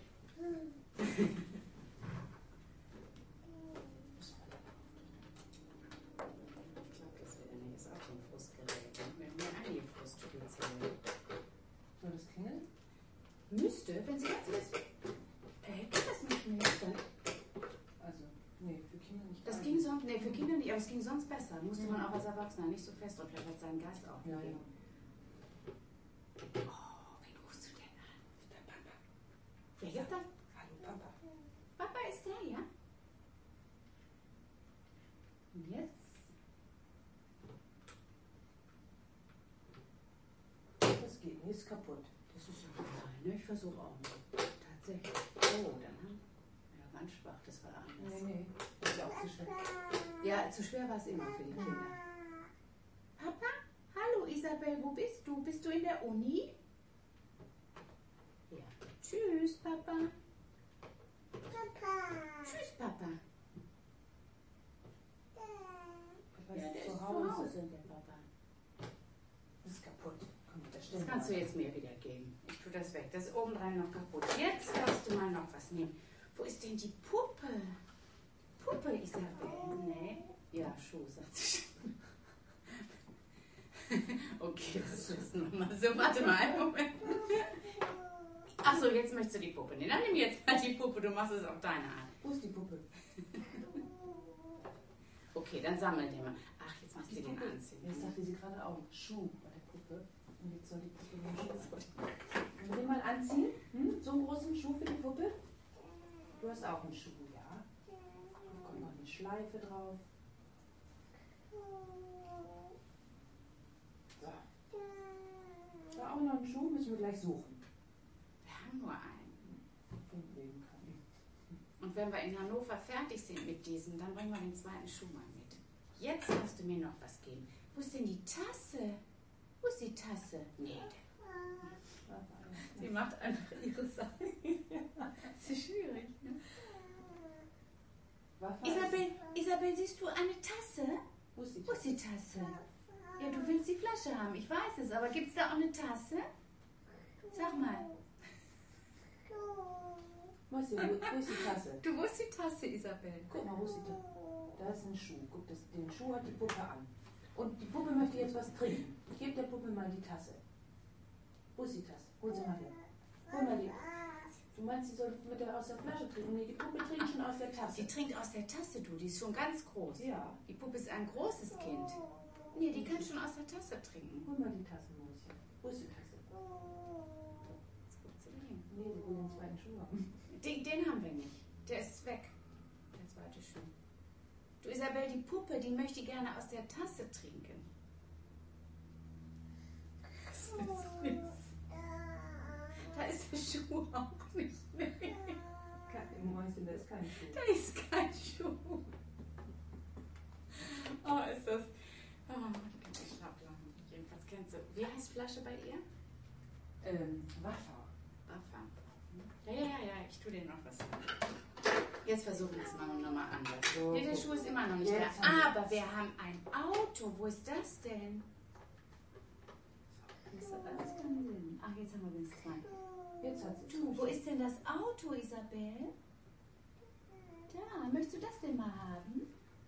Ich glaube, das wäre nicht ist auch so ein Frustgerät. Mit mir einige Frustspiele zählen. Soll das klingeln? Müsste, wenn sie jetzt ist. Geht das nicht mehr? Dann Also, nee, für Kinder nicht. das ging sonst, nee, für Kinder nicht, aber es ging sonst besser. Musste man auch als Erwachsener nicht so fest und vielleicht hat seinen Geist auch Ja, gegeben. ja. Oh, wen rufst du denn an? Der Papa. Wer ist das? Hallo, Papa. Papa ist der, ja? Und jetzt? Das geht nicht, ist kaputt. Das ist ja klein, ne? Ich versuche auch mal. Tatsächlich. Oh, dann haben ja, ganz schwach, das war anders. Nee, das ist ja auch zu schwer. Ja, zu schwer war es immer für die Kinder. Papa? Hallo Isabel, wo bist du? Bist du in der Uni? Ja. Tschüss, Papa. Tschüss, Papa. Papa Ja, ist der zu ist zu Hause. Hause, der Papa. Das ist kaputt. Komm, das Das stellen wir kannst du mal. jetzt mir wieder geben. Ich tue das weg. Das ist obendrein noch kaputt. Jetzt darfst du mal noch was nehmen. Wo ist denn die Puppe? Puppe, Isabel. Nee. Ja, Schuh, sagt sie schon. Okay, das lassen wir mal so. Warte mal einen Moment. Achso, jetzt möchtest du die Puppe nehmen. Dann nimm jetzt mal die Puppe. Du machst es auf deine Art. Wo ist die Puppe? Okay, dann sammel den mal. Ach, jetzt machst du Die den Puppe. anziehen. Jetzt sagte sie gerade auch. Schuh bei der Puppe. Und jetzt soll die Puppe den Schuh anziehen. Wollen wir den mal anziehen? So einen großen Schuh für die Puppe? Du hast auch einen Schuh, ja? Da kommt noch eine Schleife drauf. So. Da auch noch einen Schuh, müssen wir gleich suchen. Wir haben nur einen. Und wenn wir in Hannover fertig sind mit diesem, dann bringen wir den zweiten Schuh mal mit. Jetzt darfst du mir noch was geben. Wo ist denn die Tasse? Wo ist die Tasse? Nee. Sie macht einfach ihre Sache. Das ist schwierig, ne? Isabel, siehst du eine Tasse? Wo ist die Wo ist die Tasse? Ja, du willst die Flasche haben, ich weiß es, aber gibt es da auch eine Tasse? Sag mal. Wo ist die Tasse? Du, wo ist die Tasse, Isabel? Guck mal, wo ist die Tasse? Da ist ein Schuh. Guck, den Schuh hat die Puppe an. Und die Puppe möchte jetzt was trinken. Gib der Puppe mal die Tasse. Wo ist die Tasse? Hol sie mal her. Hol mal die. Du meinst, sie soll aus der Flasche trinken? Nee, die Puppe trinkt schon aus der Tasse. Die trinkt aus der Tasse, du. Die ist schon ganz groß. Ja. Die Puppe ist ein großes Kind. Nee, die kann schon aus der Tasse trinken. Hol mal die Tasse, Mäuschen. Wo ist die Tasse? Das gut zu nehmen. Nee, sie will den zweiten Schuh haben. Den haben wir nicht. Der ist weg. Der zweite Schuh. Du, Isabel, die Puppe, die möchte gerne aus der Tasse trinken. Das ist süß. Da ist der Schuh auch nicht. Nee. Mäuschen, da ist kein Schuh. Da ist kein Schuh. Oh, ist das. Oh, die kann ich schlapp lachen. Jedenfalls kennst du. Wie heißt Flasche bei ihr? Waffa. Waffa. Ja, ich tue dir noch was. Jetzt versuchen wir es mal nochmal anders. So, Nee, der Schuh ist immer noch nicht jetzt da. haben Aber wir haben ein Auto. Wo ist das denn? Das hat alles keinen Sinn. Ach, jetzt haben wir wenigstens zwei. Jetzt hat sie Du, wo ist denn das Auto, Isabel? Da, möchtest du das denn mal haben?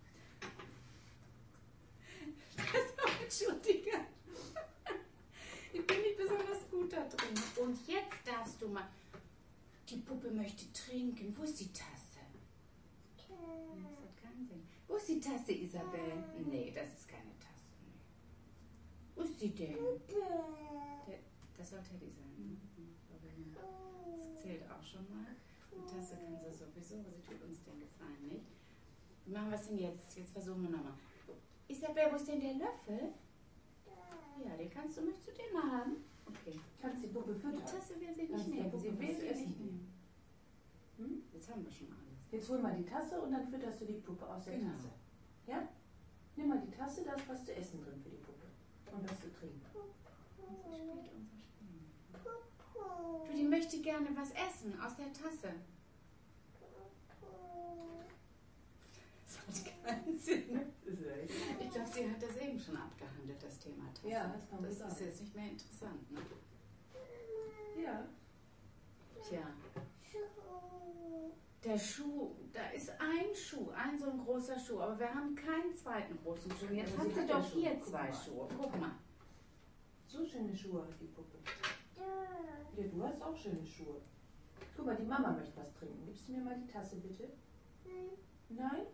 Entschuldige. Ich bin nicht besonders gut da drin. Und jetzt darfst du mal. Die Puppe möchte trinken. Wo ist die Tasse? Das hat keinen Sinn. Wo ist die Tasse, Isabel? Nee, das ist keine Tasse. Nee. Wo ist sie denn? Das soll Teddy sein. Das zählt auch schon mal. Die Tasse kann sie sowieso, aber sie tut uns den Gefallen nicht. Wie machen wir es denn jetzt? Jetzt versuchen wir nochmal. Isabel, wo ist denn der Löffel? Ja, den möchtest du den mal haben? Okay. Kannst die Puppe Die füttern. Tasse will sie Kannst nicht der nehmen. Puppe Sie will was sie essen nicht geben? nehmen. Jetzt haben wir schon alles. Jetzt hol mal die Tasse und dann fütterst du die Puppe aus der Genau. Tasse. Ja? Nimm mal die Tasse, da ist was zu essen drin für die Puppe. Und was zu trinken. Sie spielt unser Spiel. Du, die möchte gerne was essen aus der Tasse. Das hat keinen Sinn. Ich glaube, sie hat das eben schon abgehandelt, das Thema Tasse. Ja, das kann Das sein. ist jetzt nicht mehr interessant, ne? Ja. Tja. Der Schuh, da ist ein Schuh, so ein großer Schuh, aber wir haben keinen zweiten großen Schuh. Jetzt Aber hat sie sie hat ja doch Schuhe. hier Guck zwei mal. Schuhe. Guck mal. So schöne Schuhe hat die Puppe. Ja, du hast auch schöne Schuhe. Guck mal, die Mama möchte was trinken. Gibst du mir mal die Tasse, bitte? Nein?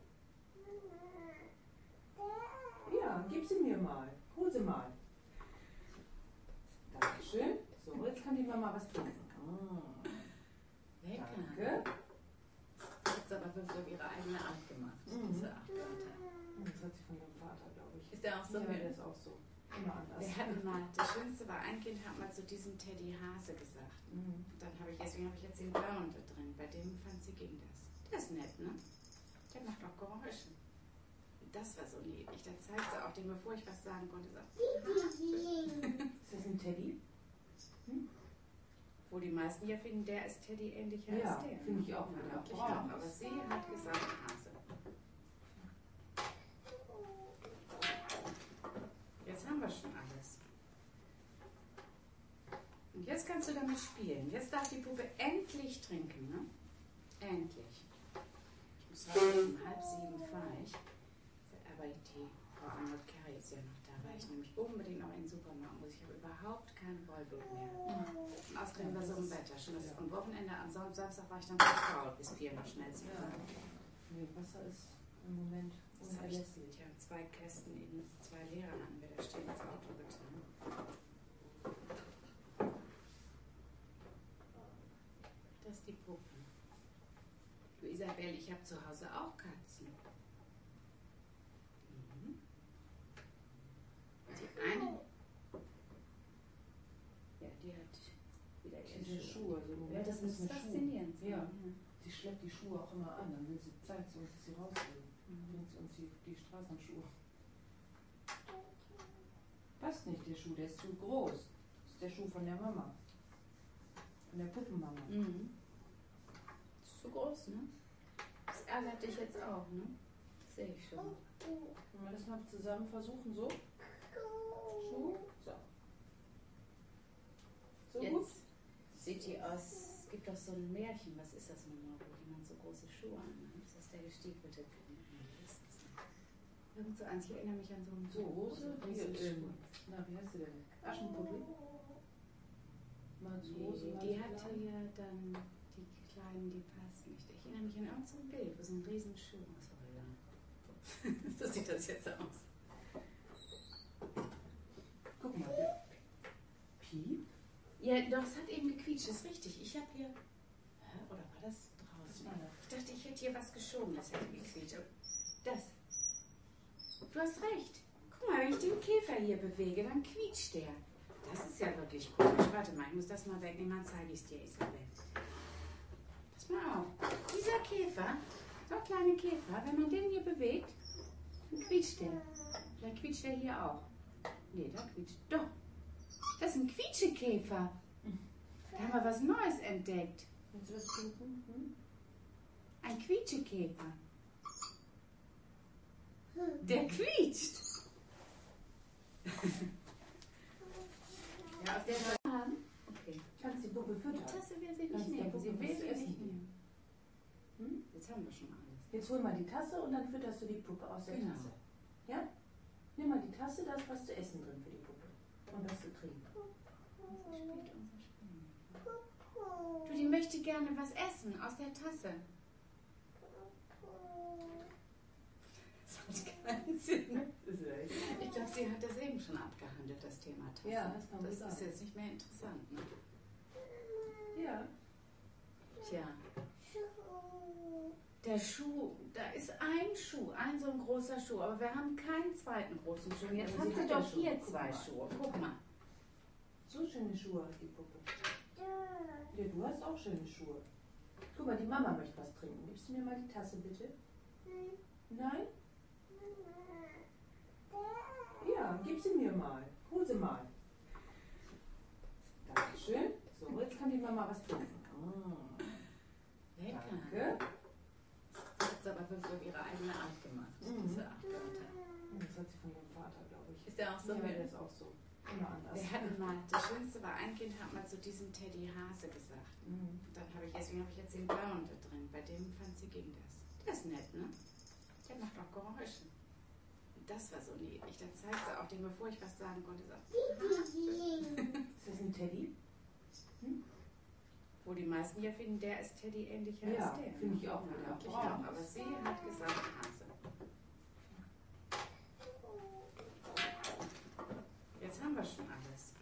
Ja, gib sie mir mal. Hol sie mal. Dankeschön. So, jetzt kann die Mama was trinken. Lecker. Danke. Hat sie aber wirklich auf ihre eigene Art gemacht, diese 8 Wörter. Das hat sie von ihrem Vater, glaube ich. Ist der auch so? Ja, der ist auch so. Immer anders. Wir hatten mal, das Schönste war, ein Kind hat mal zu diesem Teddy Hase gesagt. Mhm. Dann deswegen habe ich jetzt den Blauen da drin. Bei dem fand sie gegen das. Der ist nett, ne? Der macht auch Geräusche. Das war so niedlich. Da zeigt sie auch dem, bevor ich was sagen konnte, sagt, Ist das ein Teddy? wo die meisten ja finden, der ist Teddy ähnlicher Ja, als der. finde ich auch. Ja, Ja, wirklich braun auch. Aber ist. sie hat gesagt, Hase. Jetzt haben wir schon alles. Und jetzt kannst du damit spielen. Jetzt darf die Puppe endlich trinken, ne? Endlich. Ich muss heute um 6:30 fahre ich. Aber die Frau Arnold Carey ist ja noch da, weil ich nämlich unbedingt noch in den Supermarkt muss. Ich habe überhaupt kein Rollblut mehr. Und außerdem bei so einem Wetter. Schon das am Wochenende, am Samstag war ich dann zu faul, bis 4 noch schnell zu fahren. Nee, Wasser ist im Moment Das habe ich, unerlässlich. ja, 2 Kästen in 2 Leere hatten wir da stehen ins Auto getan. Das ist die Puppe. Du Isabel, ich habe zu Hause auch Katzen. Die eine, ja, die hat wieder ihre Diese Schuhe. Schuhe. So Ja, das ist eine faszinierend. Ja. Sie schleppt die Schuhe auch immer an, dann will sie, zeigt sie uns, dass sie raus will. Bringt sie uns die Straßenschuhe. Passt nicht, der Schuh, der ist zu groß. Das ist der Schuh von der Mama. Von der Puppenmama. Mhm. Ist zu groß, ne? Das ärgert dich jetzt auch, ne? Das sehe ich schon. Wollen wir das mal zusammen versuchen, so? Schuh? So. So gut? Jetzt sieht die aus, es gibt doch so ein Märchen, was ist das nochmal, wo jemand so große Schuhe anhat? Ist das der gestiefelte? Irgend so eins, ich erinnere mich an so einen So, Hose? riesen Schuh. Na, wie heißt sie denn? Aschenputtel? Mal zu Hose, mal Die zu hatte klein. ja dann die kleinen, die passen nicht. Ich erinnere mich an irgend so ein Bild, wo so ein riesen Schuh ist. So sieht das jetzt aus. Guck mal, der Piep. Ja, doch, es hat eben gequietscht, das ist richtig. Ich habe hier. Hä? Oder war das draußen? Was war das? Ich dachte, ich hätte hier was geschoben, das hätte gequietscht. Aber das. Du hast recht. Guck mal, wenn ich den Käfer hier bewege, dann quietscht der. Das ist ja wirklich komisch. Warte mal, ich muss das mal wegnehmen, dann zeige ich es dir, Isabel. Pass mal auf. Dieser Käfer, so ein kleiner Käfer, wenn man den hier bewegt, dann quietscht der. Vielleicht quietscht der hier auch. Nee, da quietscht. Doch. Das ist ein Quietschekäfer. Da haben wir was Neues entdeckt. Willst du was trinken? Hm? Ein Quietschekäfer. Der quietscht. Ja, auf der haben. Okay. Kannst die Puppe Die füttern? Tasse will sie nicht Kannst der nehmen. Puppe Sie was will zu sie essen nicht geben? nehmen. Hm? Jetzt haben wir schon alles. Jetzt hol mal die Tasse und dann fütterst du die Puppe aus der Genau. Tasse. Ja? Nimm mal die Tasse, da ist was zu essen drin für die Puppe. Und was zu trinken. Du, die möchte gerne was essen aus der Tasse. Das hat keinen Sinn. Ich glaube, sie hat das eben schon abgehandelt, das Thema Tasse. Ja, das kann das sein. ist jetzt nicht mehr interessant. Ne? Ja. Tja. Der Schuh, da ist ein Schuh, ein so ein großer Schuh, aber wir haben keinen zweiten großen Schuh. Jetzt Aber hat sie sie hat ja doch schon. hier Guck zwei mal. Schuhe. Guck mal. So schöne Schuhe hat die Puppe. Ja, du hast auch schöne Schuhe. Guck mal, die Mama möchte was trinken. Gibst du mir mal die Tasse, bitte? Nein? Ja, gib sie mir mal. Hol sie mal. Dankeschön. So, jetzt kann die Mama was trinken. Lecker. Danke. Das hat sie aber wirklich auf ihre eigene Art gemacht. Diese Achtwörter. Das hat sie von ihrem Vater, glaube ich. Ist der auch so? Ja, der ist auch so. Immer anders. Wir hatten mal, das Schönste war, ein Kind hat mal zu diesem Teddy Hase gesagt. Mhm. Und dann deswegen habe ich jetzt den blauen da drin. Bei dem fand sie gegen das. Der ist nett, ne? Der macht auch Geräusche. Und das war so niedlich. Da zeigt sie auch dem, bevor ich was sagen konnte, sagt Ist das ein Teddy? wo die meisten ja finden, der ist Teddy ähnlicher Ja, als der. finde ich auch. Ja, Ja, ich braun. auch. Aber sie hat gesagt Hase. Jetzt haben wir schon alles.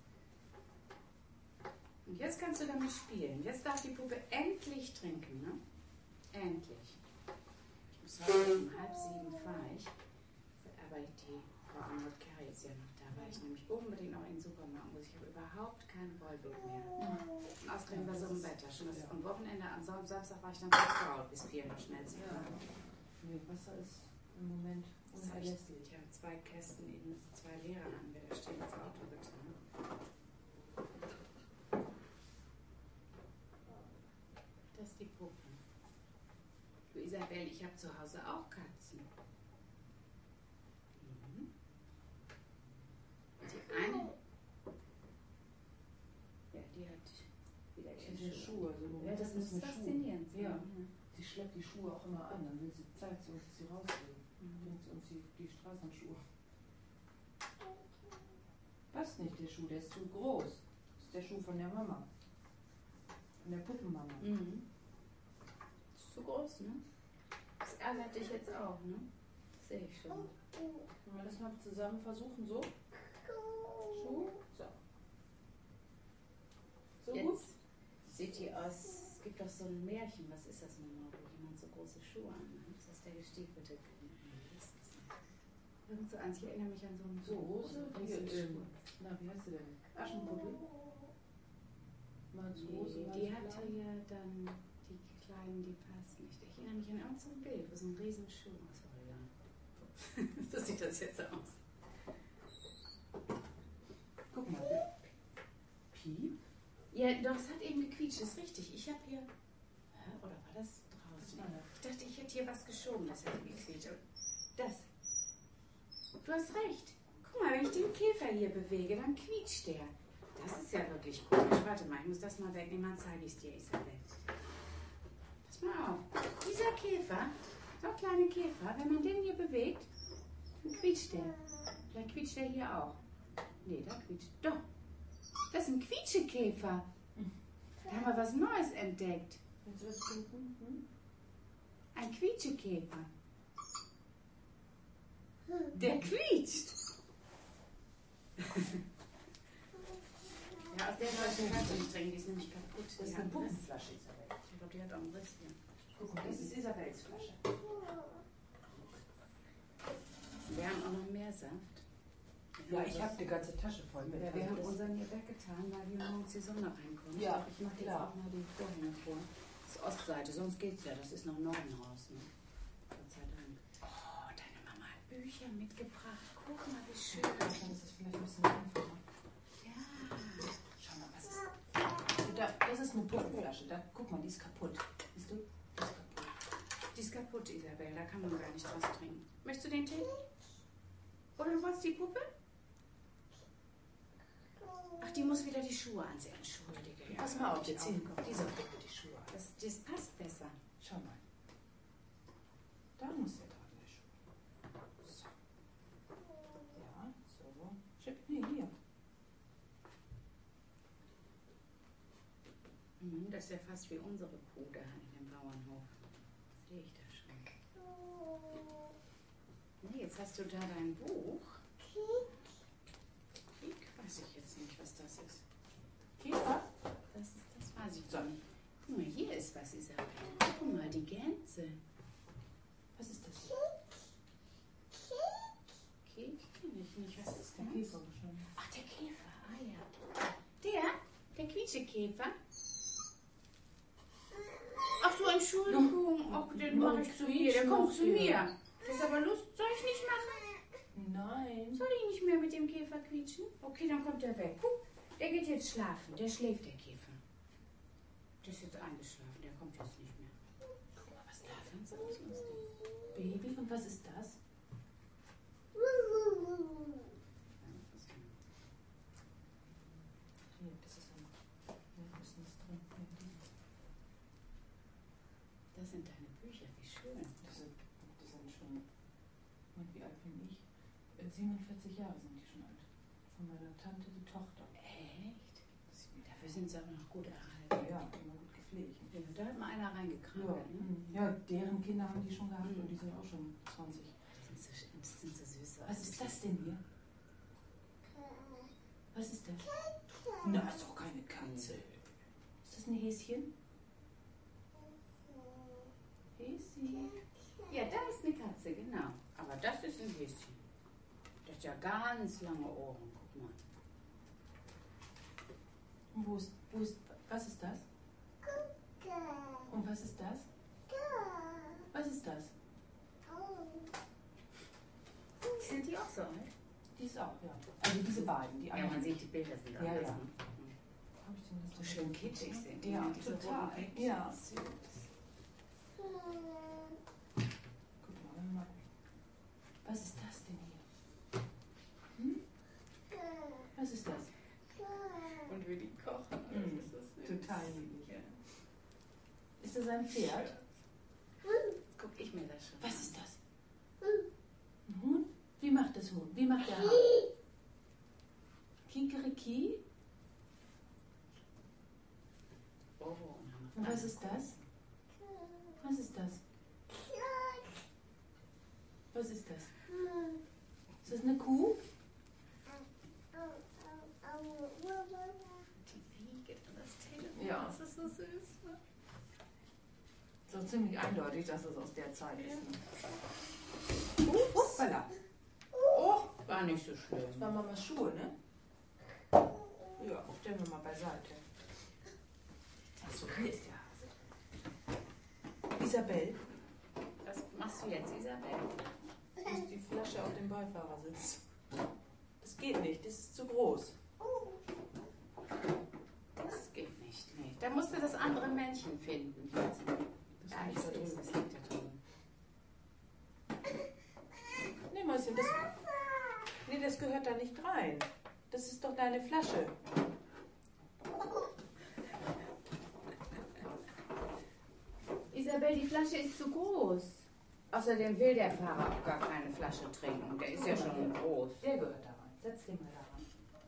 Und jetzt kannst du damit spielen. Jetzt darf die Puppe endlich trinken, ne? Endlich. Ich muss heute um 6:30 fahre ich. Aber die Frau Arnold Carey ist ja noch da, weil ich nämlich unbedingt noch in den Supermarkt muss. Ich habe überhaupt kein Rollblut mehr. Und außerdem bei so einem Wetter. Schon das am Wochenende, am Samstag war ich dann zu faul, bis 4 noch schnell zu Ja. fahren. Nee, Wasser ist im Moment Das habe ich, unerlässlich. ich habe 2 Kästen, eben 2 leere haben wir da stehen ins Auto getan. Das ist die Puppe. Du Isabel, ich habe zu Hause auch Katzen. Mhm. Die eine, ja, die hat wieder Diese ihre Schuhe. So Ja, das ist ein faszinierend. Schuh. Ja. Sie schleppt die Schuhe auch immer an. Dann will sie, zeigt sie uns, dass sie raus will. Bringt sie uns die Straßenschuhe. Passt nicht, der Schuh, der ist zu groß. Das ist der Schuh von der Mama. Von der Puppenmama. Mhm. Ist zu groß, ne? Das ärgert dich jetzt auch, ne? Das sehe ich schon. Wollen wir das mal zusammen versuchen, so? Schuh? So. So gut? Jetzt sieht die aus, es gibt doch so ein Märchen, was ist das nochmal, wo jemand so große Schuhe anhat? Das ist der gestiefelte. Irgend so eins, ich erinnere mich an so einen So, Hose? riesen Schuh. Na, wie heißt sie denn? Aschenputtel? Mal zu Hose, mal Die zu hatte klein. ja dann die Kleinen, die passt nicht. Ich erinnere mich an irgend so ein Bild, wo so ein riesen Schuh ist. Oh ja. So sieht das jetzt aus. Guck mal. Piep. Ja, doch, es hat eben gequietscht, ist richtig. Ich habe hier... Oder war das draußen? Ich dachte, ich hätte hier was geschoben, das hätte gequietscht. Aber das. Du hast recht. Guck mal, wenn ich den Käfer hier bewege, dann quietscht der. Das ist ja wirklich komisch. Warte mal, ich muss das mal wegnehmen, dann zeige ich es dir, Isabel. Pass mal auf. Dieser Käfer, so ein kleiner Käfer, wenn man den hier bewegt, dann quietscht der. Vielleicht quietscht der hier auch. Nee, da quietscht. Doch. Das ist ein Quietschekäfer. Da haben wir was Neues entdeckt. Willst du was trinken? Hm? Ein Quietschekäfer. Der quietscht. Ja, aus der Flasche kannst du nicht trinken, die ist nämlich kaputt. Das ist eine Puppenflasche, Isabel. Ich glaube, die hat auch einen Riss hier. Guck mal, das ist Isabels Flasche. Wir haben auch noch mehr Saft. Ja, ich habe die ganze Tasche voll mit. Ja, wir haben unseren hier weggetan, weil hier morgens die Sonne reinkommt. Ja, ich mache jetzt auch mal die Vorhänge vor. Das ist Ostseite, sonst geht's ja. Das ist nach Norden raus. Ne? Gott sei Dank. Oh, deine Mama hat Bücher mitgebracht. Guck mal, wie schön. Das ist vielleicht ein bisschen einfacher. Ja. Schau mal, was ist das? Das ist eine Puppenflasche. Da, guck mal, die ist kaputt. Siehst du? Die ist kaputt. Die ist kaputt, Isabel. Da kann man gar nicht draus trinken. Möchtest du den Tee? Oder du wolltest die Puppe? Ach, die muss wieder die Schuhe anziehen. Entschuldige. Ja, Pass mal auf, jetzt ziehen dieser Puppe die Schuhe an. Das passt besser. Schau mal. Da muss der dran, der Schuh. So. Ja, so. Nee, hier. Das ist ja fast wie unsere Kuh da in dem Bauernhof. Das sehe ich da schon. Nee, jetzt hast du da dein Buch. Krieg, weiß ich jetzt nicht, was das ist. Käfer? Das weiß ich doch nicht. Guck mal, hier ist was, Isabel. Guck mal, die Gänse. Was ist das? Kek kenne ich nicht. Was ist Der das? Käfer wahrscheinlich. Ach, der Käfer. Ah ja. Der Quietschekäfer. Ach so, Entschuldigung. Ach, den mache ich zu mir. Der kommt zu mir. Das ist aber Lust. Soll ich nicht machen? Nein. Soll ich nicht mehr mit dem Käfer quietschen? Okay, dann kommt er weg. Guck, der geht jetzt schlafen. Der schläft, der Käfer. Der ist jetzt eingeschlafen. Der kommt jetzt nicht mehr. Guck mal, was da ganz lustig. Baby, und was ist das? Hier, das ist ein. Ja, ist das drin? Ja, dieses. Das sind deine Bücher. Wie schön. Die sind schon. Und wie alt bin ich? 47 Jahre sind die schon alt. Von meiner Tante die Tochter. Echt? Dafür sind sie aber noch gut erhalten. Ja, immer gut gepflegt. Ja, da hat mal einer Ja, reingekrabbelt. Ne? ja, deren Kinder haben die schon gehabt und die sind auch schon 20. Das sind so süß. Was ist das denn hier? Was ist das? Na, ist doch keine Katze. Ist das ein Häschen? Häschen. Ja, da ist eine Katze, genau. Aber das ist ein Häschen. Das hat ja ganz lange Ohren. Guck mal. Und was ist das? Und was ist das? Was ist das? Sind die auch so alt? Die ist auch, ja. Also diese beiden, die Ja, man anderen. sieht, die Bilder sind Ja, anders. ja. Ne? Hab ich denn das So schön kitschig sind die. Ja, mit diesen total. roten Bäckchen. Ja. Süß. Guck mal. Was ist das denn hier? Hm? Was ist das? Und wie die kochen. Mhm. Das ist so süß. Total niedlich. Ja. Ist das ein Pferd? Jetzt guck ich mir das schon Was an. ist das? Ein Huhn? Wie macht das Huhn? Wie macht der Hahn? Kikeriki? Oh, Und was ist das? Was ist das? Was ist das? Ist das eine Kuh? Die Wiege und das Telefon. Ja. Das ist so süß. Ne? So ziemlich eindeutig, dass es aus der Zeit ist. Hoppala. Oh, war nicht so schlimm. Das waren Mamas Schuhe, ne? Ja, stellen wir mal beiseite. Achso, hier ist der Hase. Isabel, Was machst du jetzt, Isabel? du musst die Flasche auf dem Beifahrersitz. Das geht nicht, das ist zu groß. Das geht nicht. Nee. Da musst du das andere Männchen finden. Da ist es, das liegt da drüben. Nee, Mäuschen, das gehört da nicht rein. Das ist doch deine Flasche. Isabel, die Flasche ist zu groß. Außerdem will der Fahrer auch gar keine Flasche trinken. Der ist ja schon groß. Der gehört da rein. Setz den mal da rein.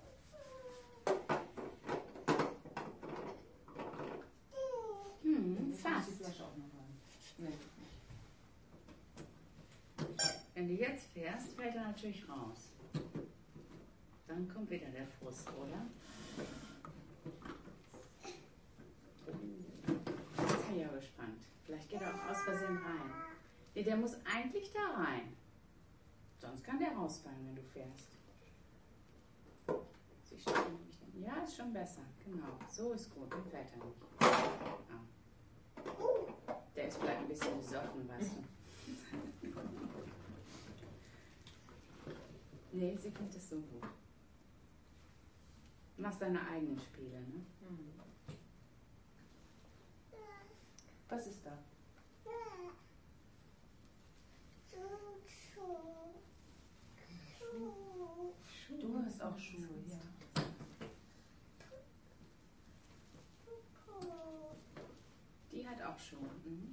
Fast. Die Flasche auch noch rein. Nee. Wenn du jetzt fährst, fällt er natürlich raus. Dann kommt wieder der Frust, oder? Jetzt bin ich ja gespannt. Vielleicht geht er auch aus Versehen rein. Nee, der muss eigentlich da rein. Sonst kann der rausfallen, wenn du fährst. Sie stellen mich dann. Ja, ist schon besser. Genau. So ist gut. Dann fällt er nicht. Ja. Der ist vielleicht ein bisschen besoffen, weißt du. Nee, sie kennt es so gut. Du machst deine eigenen Spiele, ne? Was ist da? Du hast auch Schuhe, ja. Die hat auch Schuhe. Mhm.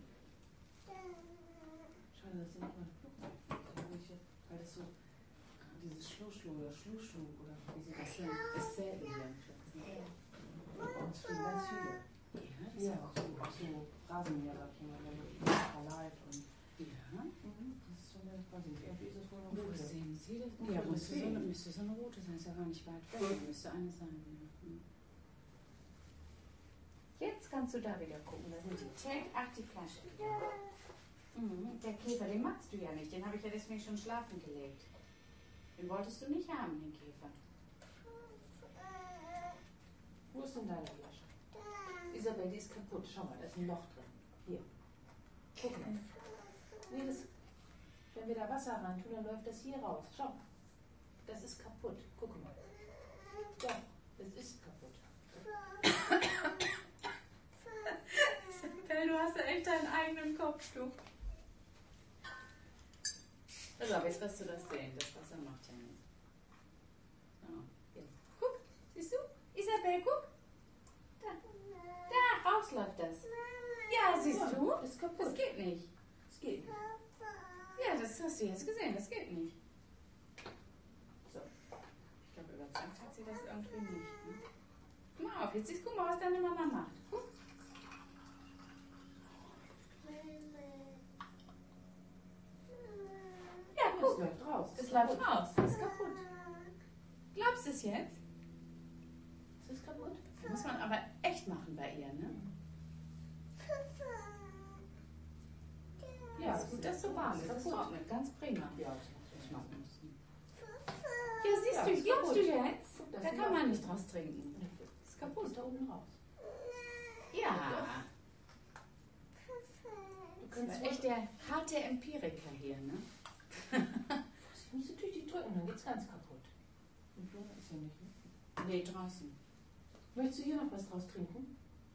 Schade, das sind nicht meine Flugzeuge. Weil das so, dieses Schlusschuh oder Schlusschuh oder wie sie das nennen. Ist selten hier im Schützen. Bei uns fliegen ganz viele. Ja, das Ja, ist auch auch so Rasenmäherröckchen oder Verleiht und Ja. das ist so eine, weiß ich nicht, irgendwie ist das wohl eine Wo Route. sehen Sie das? Ja, Ja, deswegen. müsste so eine rote sein, ist ja gar nicht weit weg. Müsste eine sein. Ja. Jetzt kannst du da wieder gucken. Da sind die Tag, ach, die Flasche wieder. Mhm. Der Käfer, den magst du ja nicht. Den habe ich ja deswegen schon schlafen gelegt. Den wolltest du nicht haben, den Käfer. Wo ist denn deine Flasche? Isabel, die ist kaputt. Schau mal, da ist ein Loch drin. Hier. Guck mal. Nee, wenn wir da Wasser rein tun, dann läuft das hier raus. Schau. Das ist kaputt. Guck mal. Doch, es ist kaputt. Isabel, du hast ja echt deinen eigenen Kopf, du. Also, aber jetzt wirst du das sehen. Das Wasser macht ja nichts. So, jetzt. Guck, siehst du? Isabel, guck. Da, raus läuft das. Ja, siehst du? Das ist kaputt. Das geht nicht. Es geht nicht. Ja, das hast du jetzt gesehen. Das geht nicht. So. Ich glaube, überzeugt hat sie das irgendwie nicht. Ne? Guck mal auf, jetzt siehst, guck mal, was deine Mama macht. Guck. Ja, Es guck. läuft raus. Es läuft raus. Das ist kaputt. Glaubst du es jetzt? Es ist kaputt. Das muss man aber echt machen bei ihr, ne? Ja, ist gut, dass so warm ist. Das kaputt. trocknet. Ganz prima. Ja, das macht nichts. Ja, siehst Ja, du, ist glaubst du kaputt. jetzt? Guck, das Da ist kann man kaputt. nicht draus trinken. Ist kaputt. Ist da oben raus. Ja. Du Das kannst ist echt der harte Empiriker hier, ne? Du musst natürlich die drücken, dann geht's ganz kaputt. Und so ist ja nicht, ne? Nee, draußen. Möchtest du hier noch was draus trinken?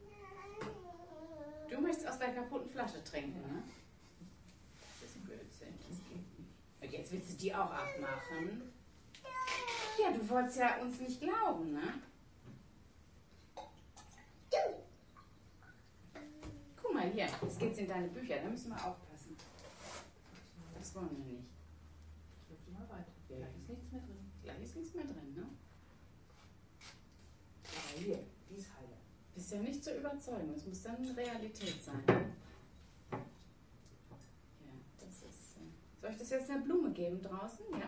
Du möchtest aus der kaputten Flasche trinken, ne? Das ist ein Blödsinn. Das geht nicht. Und jetzt willst du die auch abmachen? Ja, du wolltest ja uns nicht glauben, ne? Guck mal hier, jetzt geht's in deine Bücher, da müssen wir aufpassen. Das wollen wir nicht. Drück mal weiter. Ja. Da ist nichts mehr drin. Gleich ist nichts mehr drin, ne? Aber hier, die ist heile. Bist ja nicht zu überzeugen, das muss dann Realität sein. Ja, das ist. Soll ich das jetzt einer Blume geben draußen? Ja?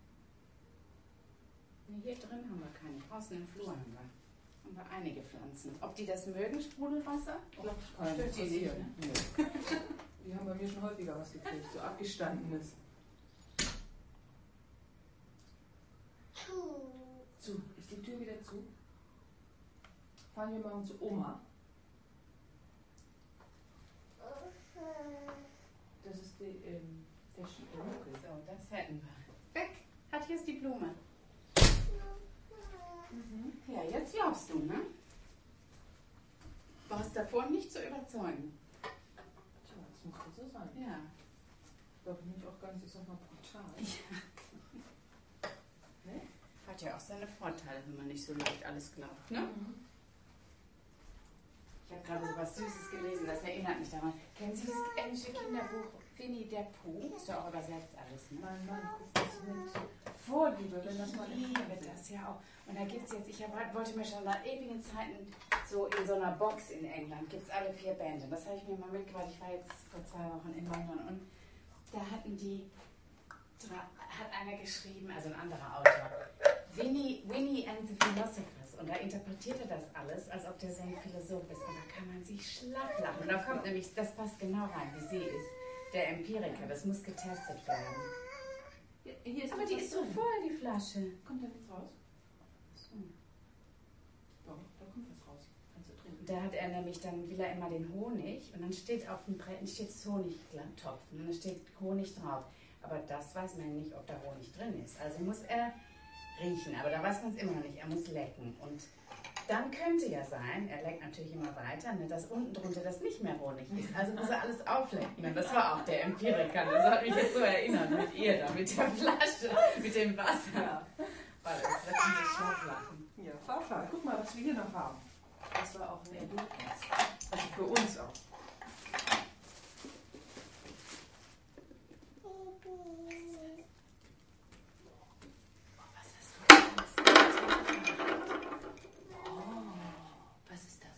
Nee, hier drin haben wir keine. Draußen im Flur haben wir einige Pflanzen. Ob die das mögen, Sprudelwasser? Ich glaube, Stört die nicht, ne? Nee. Die haben bei mir schon häufiger was gekriegt, so abgestandenes. Zu. Ist die Tür wieder zu? Fahren wir morgen zu Oma. Das ist die verschiedene Mucke. So, das hätten wir. Weg! Hat jetzt die Blume. Ja, jetzt glaubst du, ne? Warst davor nicht zu überzeugen. Tja, das muss so sein. Ja. Da bin ich auch ganz, ich sag mal, brutal. Ja. Ne? Hat ja auch seine Vorteile, wenn man nicht so leicht alles glaubt, ne? Ich habe gerade so was Süßes gelesen, das erinnert mich daran. Kennen Sie das englische Kinderbuch Winnie der Pooh? Ist doch übersetzt alles, ne? Mein Mann guckt das mit Vorliebe, wenn das mal Ich liebe das ja auch. Und da gibt es jetzt, wollte mir schon nach ewigen Zeiten so in so einer Box in England, gibt es alle 4 Bände. Das habe ich mir mal mitgebracht. Ich war jetzt vor 2 Wochen in London und da hat einer geschrieben, also ein anderer Autor, Winnie and the Philosophers. Und da interpretiert er das alles, als ob der so ein Philosoph ist. Und da kann man sich schlapp lachen. Und da kommt nämlich, das passt genau rein, wie sie ist. Der Empiriker, das muss getestet werden. Hier ist Aber die ist so voll, die Flasche. Kommt da nichts raus? Doch, da kommt was raus. Kannst du trinken. Da hat er nämlich, dann will er immer den Honig und dann steht auf dem Brett steht Honigtopf und dann steht Honig drauf. Aber das weiß man nicht, ob da Honig drin ist. Also muss er riechen, aber da weiß man es immer noch nicht. Er muss lecken. Und dann könnte ja sein, er leckt natürlich immer weiter, ne, dass unten drunter das nicht mehr Honig ist. Also muss er alles auflecken. Und das war auch der Empiriker. Das hat mich jetzt so erinnert mit ihr da, mit der Flasche, mit dem Wasser. Ja. Weil das lässt sich schlapp lachen. Ja, Fahrschal. Guck mal, was wir hier noch haben. Das war auch ein Erlebnis. Also für uns auch. Was ist das?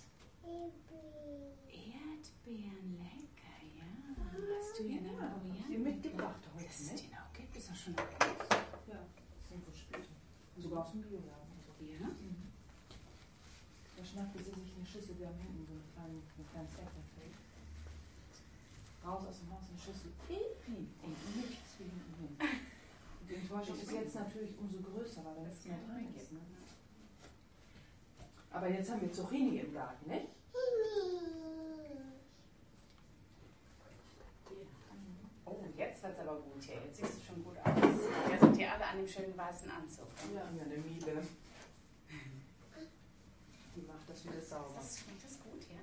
Erdbeeren, lecker, ja. Hast du hier eine Hab ich dir probiert? mitgebracht heute. Dass es Ne? den auch gibt, ist doch schon okay. Ja, irgendwo später. Sogar aus dem Bioladen. Ja? Da schnappte sie sich eine Schüssel, wir haben hinten so eine kleine Säckerfeld. Raus aus dem Haus eine Schüssel. Pipi. Und nichts wie hinten hin. Und die Enttäuschung ist jetzt natürlich umso größer, weil da nichts mehr drin ist. Ne? Aber jetzt haben wir Zucchini im Garten, nicht? Oh, jetzt wird's aber gut hier. Jetzt siehst du schon gut aus. Wir sind hier alle an dem schönen weißen Anzug. Ja, eine Miele. Die macht das wieder sauber. Schmeckt das gut hier?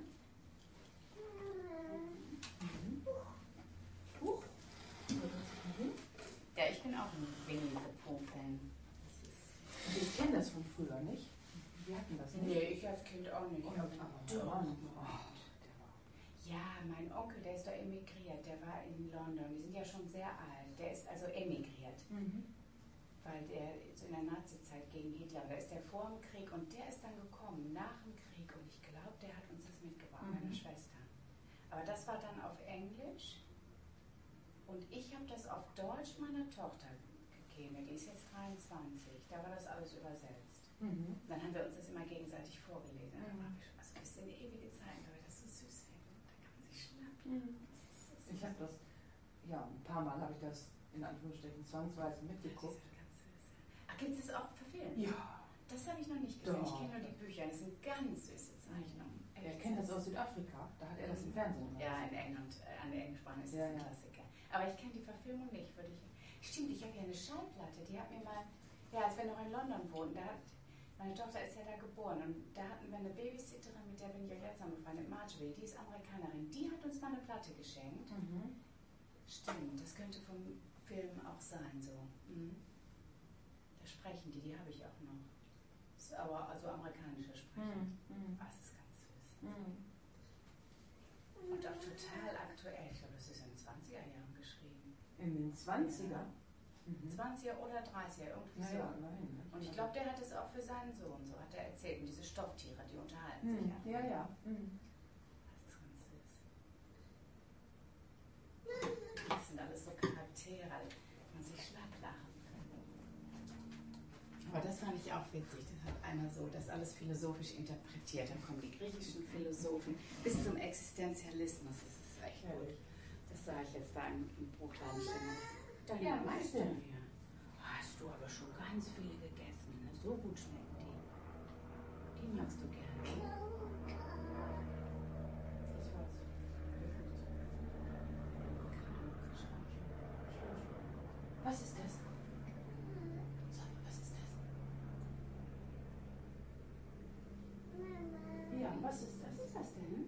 Huch. Ja, ich bin auch ein Winnie the Pooh-Fan. Und ich kenne das von früher, nicht? Wir hatten das nicht. Nee, ich als Kind auch nicht. Ja, mein Onkel, der ist da emigriert. Der war in London. Die sind ja schon sehr alt. Der ist also emigriert. Weil der so in der Nazi-Zeit gegen Hitler, da ist der vor dem Krieg und der ist dann gekommen nach dem Krieg und ich glaube, der hat uns das mitgebracht, meine Schwester. Aber das war dann auf Englisch und ich habe das auf Deutsch meiner Tochter gegeben, die ist jetzt 23, da war das alles übersetzt. Dann haben wir uns das immer gegenseitig vorgelesen. Da habe ich schon was bis in die ewige Zeit, weil wir das so süß finden. Da kann man sich schnappen. Ich habe das, ja, ein paar Mal habe ich das in Anführungsstrichen zwangsweise mitgeguckt. Ach, gibt es auch verfilmt? Ja. Das habe ich noch nicht gesehen. Doch. Ich kenne nur die Bücher. Das sind ganz süße Zeichnungen. Er kennt das aus Südafrika, da hat er das im Fernsehen gemacht. Ja, in England, an der Englischsprache ist das Ja, ein ja. Klassiker. Aber ich kenne die Verfilmung nicht, würde ich. Stimmt, ich habe hier eine Schallplatte, die hat mir mal, ja, als wir noch in London wohnten, meine Tochter ist ja da geboren und da hatten wir eine Babysitterin, mit der bin ich auch jetzt angefreundet, Marjorie, die ist Amerikanerin, die hat uns mal eine Platte geschenkt. Stimmt, das könnte vom Film auch sein, so. Da sprechen die habe ich auch noch. Das ist aber also amerikanischer Sprechen. Das ist ganz süß. Und auch total aktuell. Ich glaube, das ist in den 20er Jahren geschrieben. In den 20er? 20er oder 30er, irgendwie so. Naja, nein. Und ich glaube, der hat es auch für seinen Sohn, so hat er erzählt. Und diese Stofftiere, die unterhalten sich einfach. Ja, ja. Das ist ganz süß. Das sind alles so Charaktere, da kann man sich schlapp lachen. Aber das fand ich auch witzig. Das hat einer so, das alles philosophisch interpretiert. Dann kommen die griechischen Philosophen bis zum Existenzialismus. Das ist echt gut. Das sah ich jetzt da im Buchladen stehen. Ja, Meister Meister. hier. Hast du aber schon ganz viele gegessen. Ne? So gut schmecken die. Die magst du gerne. Das war's. Was ist das? Was ist das denn?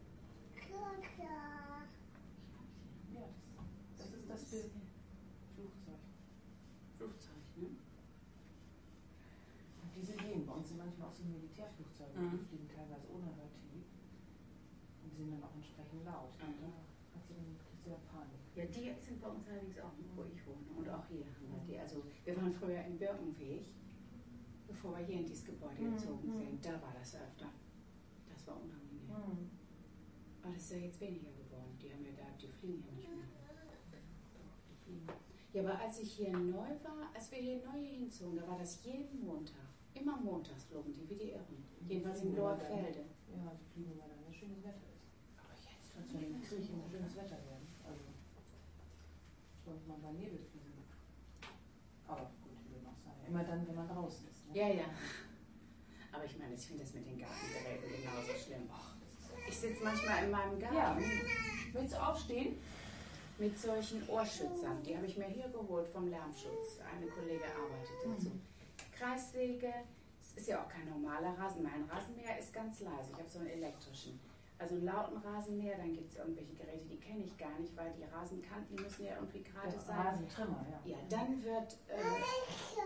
Ja, das ist das Bild. Flugzeug. Flugzeug, ne? Und diese gehen. Bei uns sind manchmal auch so Militärflugzeuge, die fliegen teilweise unerhört tief. Und die sind dann auch entsprechend laut. Und da kriegst du ja Panik. Ja, die sind bei uns allerdings auch, wo ich wohne. Und auch hier haben wir die. Also wir waren früher in Birkenweg, bevor wir hier in dieses Gebäude gezogen sind. Da war das öfter. Das war unangenehm. Aber das ist ja jetzt weniger geworden. Die haben ja da, die fliegen ja nicht mehr. Die fliegen. Ja, aber als ich hier neu war, als wir hier neu hinzogen, da war das jeden Montag. Immer montags flogen die, wie die Irren. Jedenfalls in Lorfelde. Ja, die fliegen immer dann, wenn schönes Wetter ist. Aber jetzt wird es ja im Krieg immer schönes Wetter werden. Also, sonst man bei Nebel fliegen. Aber gut, wie will noch sein. Immer dann, wenn man draußen ist. Ne? Ja, ja. Aber ich meine, ich finde das mit den Gartengeräten genauso schlimm. Ich sitze manchmal in meinem Garten. Ja. Willst du aufstehen? Mit solchen Ohrschützern. Die habe ich mir hier geholt vom Lärmschutz. Eine Kollegin arbeitet dazu. Kreissäge. Es ist ja auch kein normaler Rasen. Mein Rasenmäher ist ganz leise. Ich habe so einen elektrischen. Also einen lauten Rasenmäher. Dann gibt es irgendwelche Geräte, die kenne ich gar nicht, weil die Rasenkanten, die müssen ja irgendwie gerade sein. Rasentrimmer, ja. Ja, dann wird... was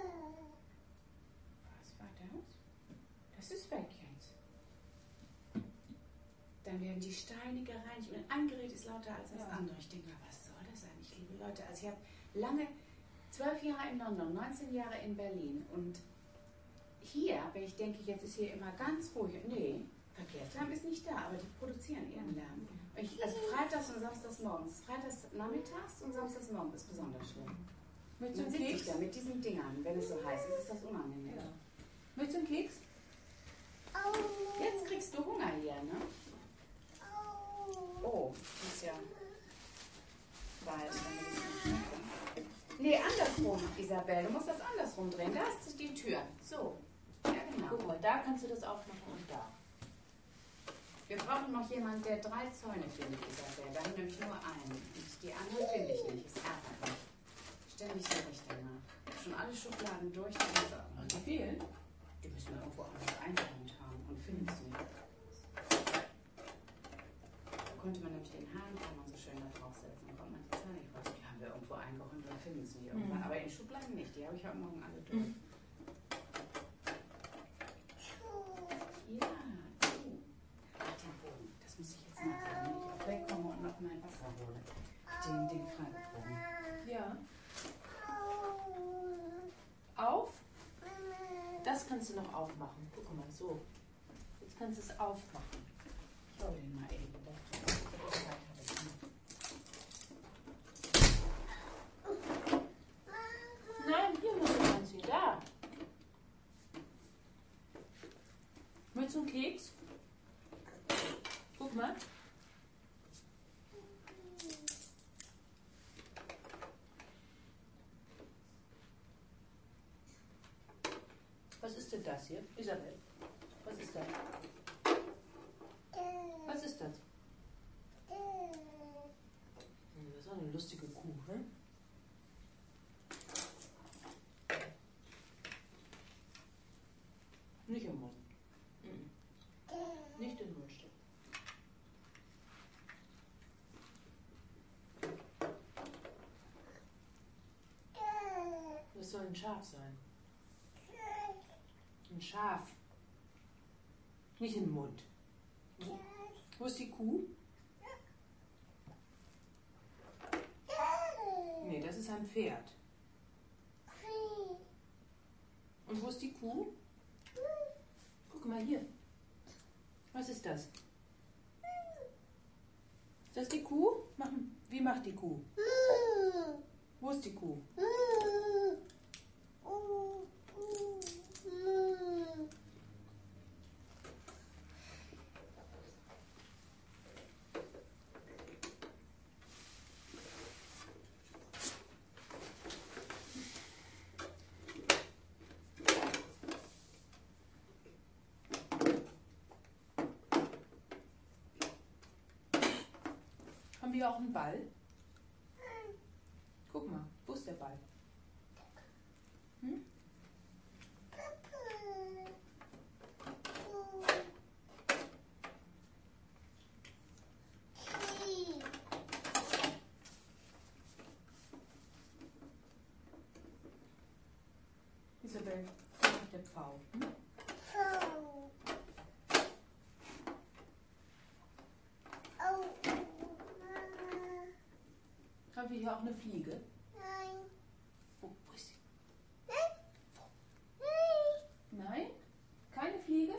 war das? Das ist weg jetzt. Dann werden die Steine gereinigt und ein Gerät ist lauter als das andere. Ich denke mal, was soll das eigentlich, liebe Leute? Also ich habe lange, 12 Jahre in London, 19 Jahre in Berlin und hier, wenn ich denke, jetzt ist hier immer ganz ruhig. Nee, Verkehrslärm ist nicht da, aber die produzieren ihren Lärm. Also freitags und samstags morgens. Freitags nachmittags und samstags morgens ist besonders schlimm. Willst du Dann einen sitze ich Keks? da mit diesen Dingern, wenn es so heiß ist, ist das unangenehm. Ja. Willst du einen Keks? Jetzt kriegst du Hunger hier, ne? Oh, das ist ja weiß, damit es nicht schmeckt. Nee, andersrum, Isabel. Du musst das andersrum drehen. Da ist die Tür. So. Ja, genau. Guck mal, da kannst du das aufmachen und da. Wir brauchen noch jemanden, der 3 Zäune findet, Isabel. Wir haben nämlich nur einen. Und die anderen finde ich nicht. Das ärgert mich. Ständig so recht danach. Ich habe schon alle Schubladen durch. Und die fehlen? Die müssen wir irgendwo anders eingeräumt haben und finden es nicht. Da konnte man nämlich den Hahn kann man so schön da draufsetzen. Dann kommt man die Zähne nicht raus. Die haben wir irgendwo eingeräumt und finden es nie irgendwann. Aber in Schubladen nicht. Die habe ich heute Morgen alle durch. Ja, so. Ach, den Bogen. Das muss ich jetzt nachher, wenn ich auch wegkomme und noch mein Wasser hole. Den Fragebogen. Ja. Auf? Das kannst du noch aufmachen. Guck mal, so. Jetzt kannst du es aufmachen. Ich hole den mal eben. Nein, hier musst du anziehen. Da. Willst du einen Keks? Guck mal. Was ist denn das hier? Isabel, was ist das? Was ist das? Das ist auch eine lustige Kuh, ne? Nicht im Mund. Nicht in den Mund stecken. Das soll ein Schaf sein. Ein Schaf. Nicht in den Mund. Wo ist die Kuh? Nee, das ist ein Pferd. Und wo ist die Kuh? Guck mal hier. Was ist das? Ist das die Kuh? Wie macht die Kuh? Wo ist die Kuh? Haben wir auch einen Ball? Guck mal, wo ist der Ball? Hm? wir hier auch eine Fliege? Nein. Wo ist sie? Nein? Keine Fliege?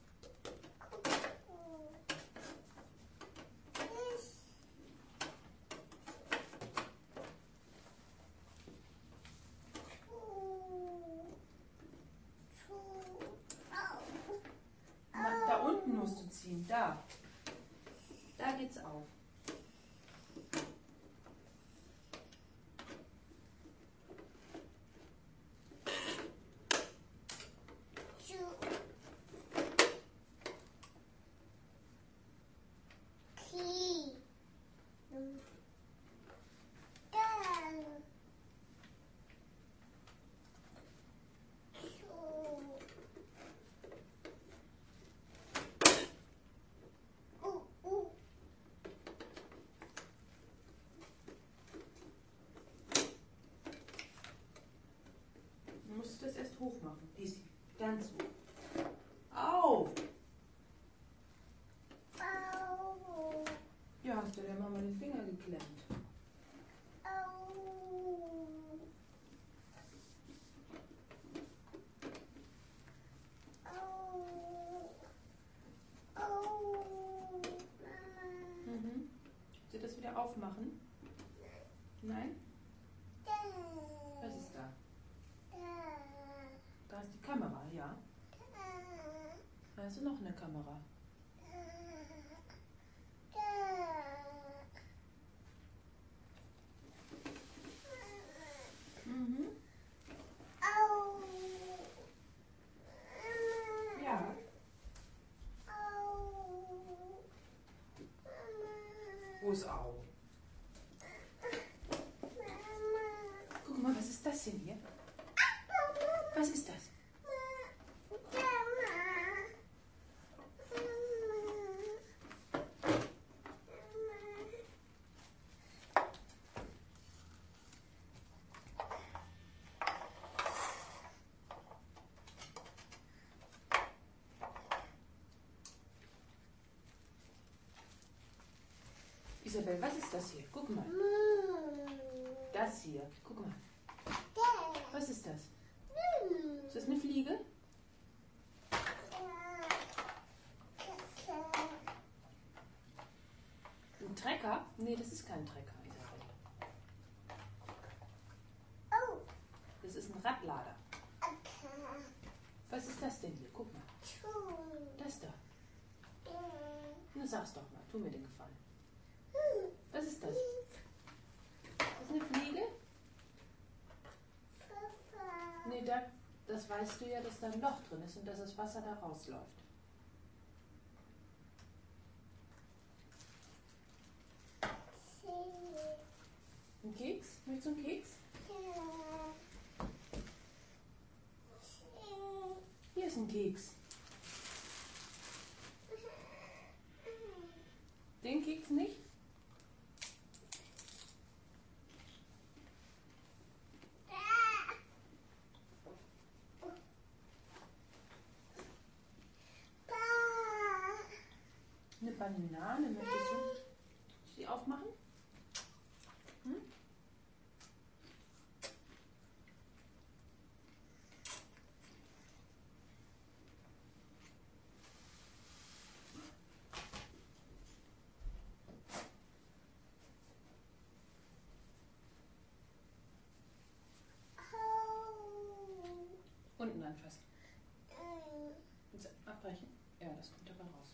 Da unten musst du ziehen. Da. Da geht's auf. Du musst das erst hoch machen. Easy. Ganz hoch. Au! Ja, hast du der Mama den Finger geklemmt. Mhm. Willst du das wieder aufmachen? Nein? Was ist da? Da ist die Kamera, ja. Da ist noch eine Kamera. Mhm. Ja. Wo ist Au? Guck mal, was ist das denn hier? Was ist das? Isabel, was ist das hier? Guck mal. Das hier. Guck mal. Was ist das? Ist das eine Fliege? Ein Trecker? Nee, das ist kein Trecker, Isabel. Das ist ein Radlader. Was ist das denn hier? Guck mal. Das da. Na, sag's doch mal. Tu mir den Gefallen. Was ist das? Ist das eine Fliege? Nee, das weißt du ja, dass da ein Loch drin ist und dass das Wasser da rausläuft. Ein Keks? Möchtest du einen Keks? Hier ist ein Keks. Den Keks nicht? Eine Banane, möchtest du? Soll ich die aufmachen? Hm? Unten anfassen. Jetzt abbrechen. Ja, das kommt dabei raus.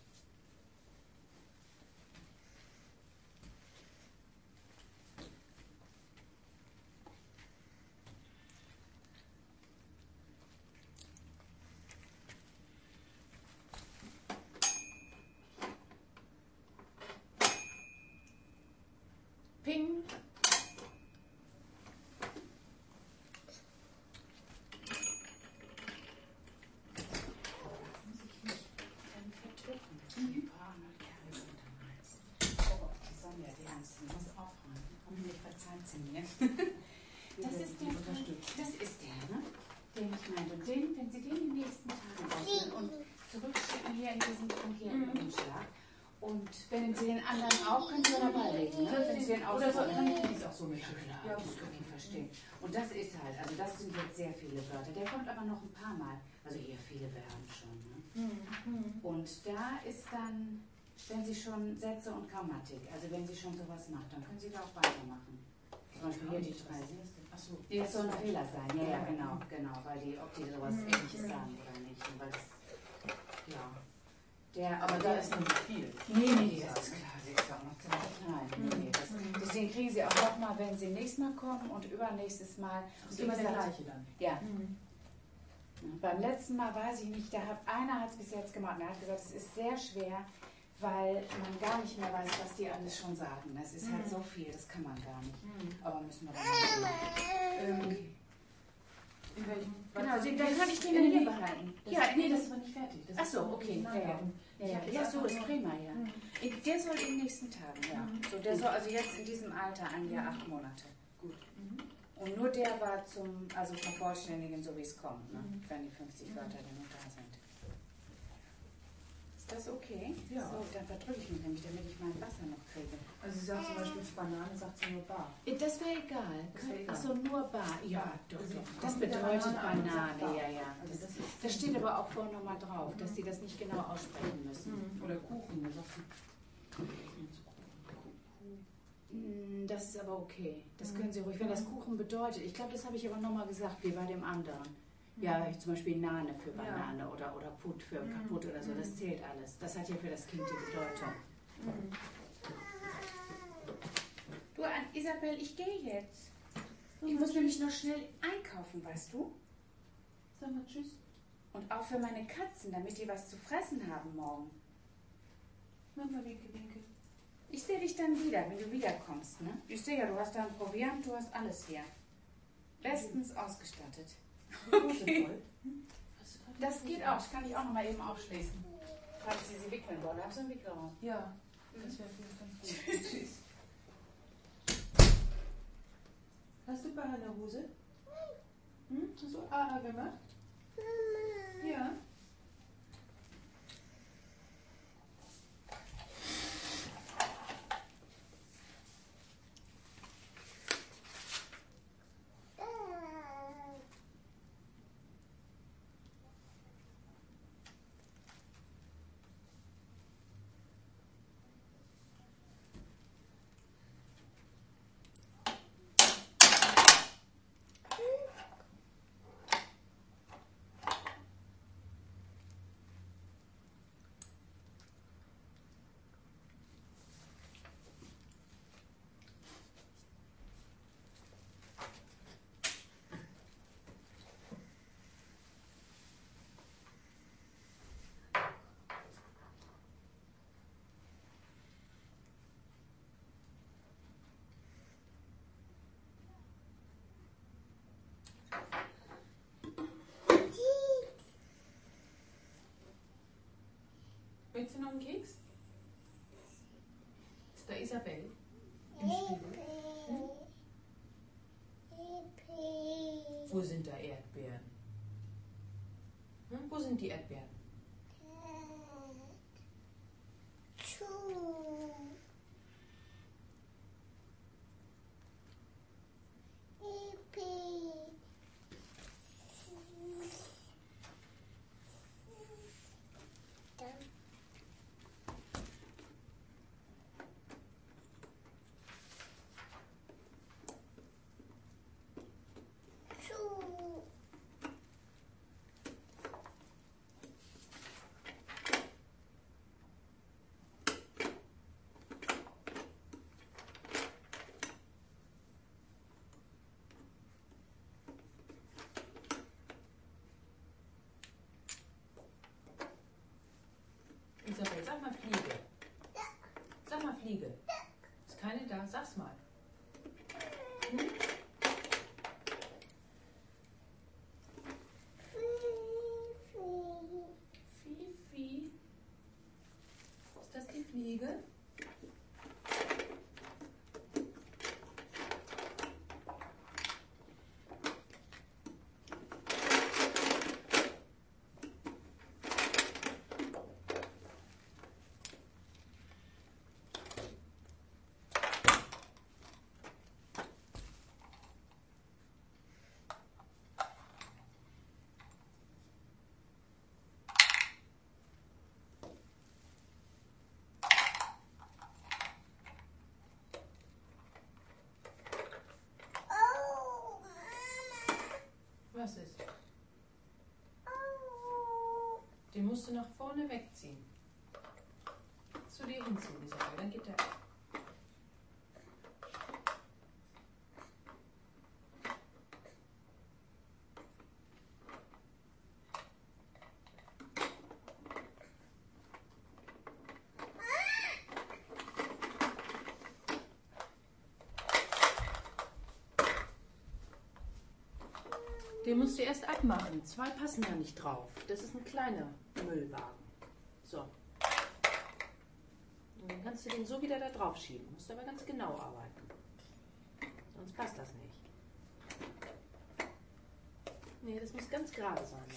Ping! Das ist der, ne? Den ich meinte. Und den, wenn Sie den in den nächsten Tagen auswählen und zurückschicken hier in diesen frankierten Umschlag und wenn Sie den anderen auch, können Sie dabei legen. Ne? Wenn Sie den auch Oder so, wollen. kann ich die auch so mit. Ja, klar, ja, das kann ich verstehen. Und das ist halt, also das sind jetzt sehr viele Wörter. Der kommt aber noch ein paar Mal. Also hier viele Verben schon. Ne? Und da ist dann, wenn Sie schon Sätze und Grammatik, also wenn Sie schon sowas macht, dann können Sie da auch weitermachen. Zum Beispiel hier die drei. Achso. Nee, das soll ein Fehler sein. Ja, genau, weil die, ob die sowas Ähnliches sagen oder nicht. Und weil das, ja. Aber da ist noch nicht viel. Nee, das ist klar, sie ist auch noch ziemlich klein. Nee, deswegen kriegen Sie auch noch mal, wenn Sie nächstes Mal kommen und übernächstes Mal. Das ist immer der gleiche dann. Ja. Beim letzten Mal weiß ich nicht, einer hat es bis jetzt gemacht. Er hat gesagt, es ist sehr schwer, weil man gar nicht mehr weiß, was die alles schon sagen. Das ist halt so viel, das kann man gar nicht. Aber müssen wir dann mal sehen. In welchem? Genau, dann kann ich den hier behalten. Ja, nee, das ist aber nicht fertig. Das Ach so, okay. Ja, so ist prima, ja. Der soll in den nächsten Tagen, ja. So, der soll also jetzt in diesem Alter 1 Jahr 8 Monate. Gut. Und nur der war zum Vervollständigen, so wie es kommt, ne? Wenn die 50 Wörter dann noch da sind. Ist das okay? Ja. So, dann verdrücke ich mich nämlich, damit ich mein Wasser noch kriege. Also sie sagt zum Beispiel Banane, sagt sie nur Bar. Das wäre egal. Achso, nur Bar. Ja, doch. Das Kommt mit der bedeutet Banane an, Banane, sagt Bar. ja. Also Das steht aber auch vorher nochmal drauf, dass sie das nicht genau aussprechen müssen. Oder Kuchen, da sagt sie. Das ist aber okay. Das können Sie ruhig, wenn das Kuchen bedeutet. Ich glaube, das habe ich aber nochmal gesagt, wie bei dem anderen. Ja, zum Beispiel Nane für Banane oder Put für kaputt oder so. Das zählt alles. Das hat ja für das Kind die Bedeutung. Du, Isabel, ich gehe jetzt. Ich muss nämlich noch schnell einkaufen, weißt du? Sag mal tschüss. Und auch für meine Katzen, damit die was zu fressen haben morgen. Mach mal winke, winke. Ich sehe dich dann wieder, wenn du wiederkommst, ne? Ich sehe ja, du hast da ein Proviant, du hast alles hier. Bestens ausgestattet. Okay. Das geht auch, das kann ich auch noch mal eben aufschließen. Falls Sie wickeln wollen. Hast du einen Wickelraum? Ja, das wäre ganz gut. Tschüss. Hast du Bar in der Hose? Hast du AA gemacht? Ja. Willst du noch einen Keks? Ist da Isabel? Im Spiegel? Wo sind da Erdbeeren? Wo sind die Erdbeeren? Isabel, sag mal Fliege. Sag mal Fliege. Ist keine da? Sag's mal. Fifi. Ist das die Fliege? Was ist? Den musst du nach vorne wegziehen. Zu dir hinziehen, Isabel, dann geht der ab. Den musst du erst abmachen. 2 passen da nicht drauf. Das ist ein kleiner Müllwagen. So. Und dann kannst du den so wieder da drauf schieben. Musst aber ganz genau arbeiten. Sonst passt das nicht. Nee, das muss ganz gerade sein.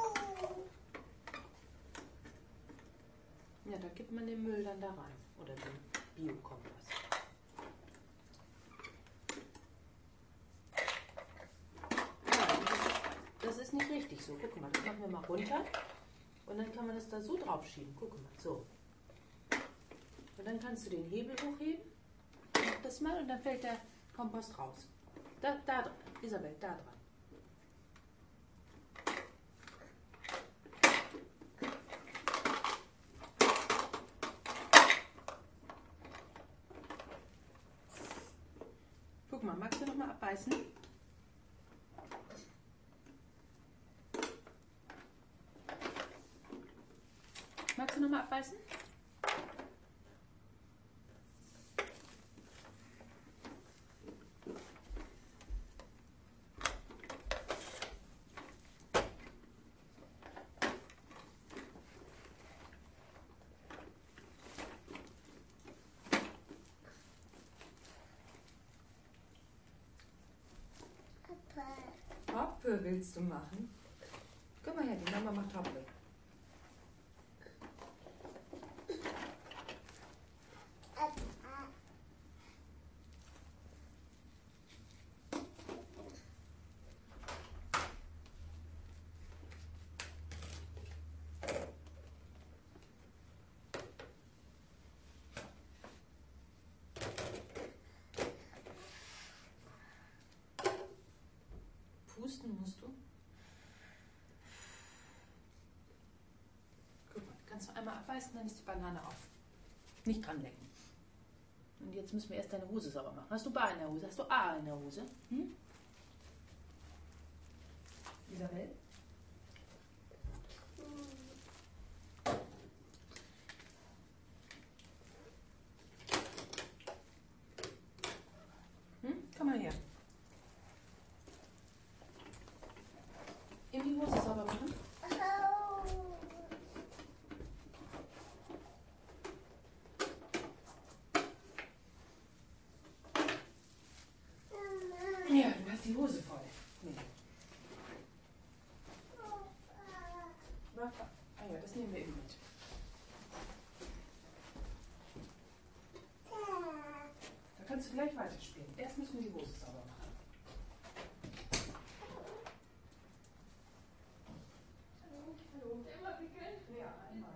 Ja, da gibt man den Müll dann da rein. Oder den Biokompost. Das ist nicht richtig so. Guck mal, das machen wir mal runter. Und dann kann man das da so drauf schieben. Guck mal, so. Und dann kannst du den Hebel hochheben. Mach das mal und dann fällt der Kompost raus. Da dran. Isabel, da dran. Guck mal, magst du noch mal abbeißen? Magst du noch mal abbeißen? Hoppe willst du machen? Komm mal her, die Mama macht Hoppe. Pusten musst du. Guck mal, kannst du einmal abbeißen, dann ist die Banane auf. Nicht dran lecken. Und jetzt müssen wir erst deine Hose sauber machen. Hast du Bar in der Hose? Hast du A in der Hose? Hm? Isabel? Komm mal her. In die Hose sauber machen. Ja, du hast die Hose voll. Nee. Ah ja, das nehmen wir eben mit. Da kannst du gleich weiterspielen. Erst müssen wir die Hose sauber machen. Ja, einmal.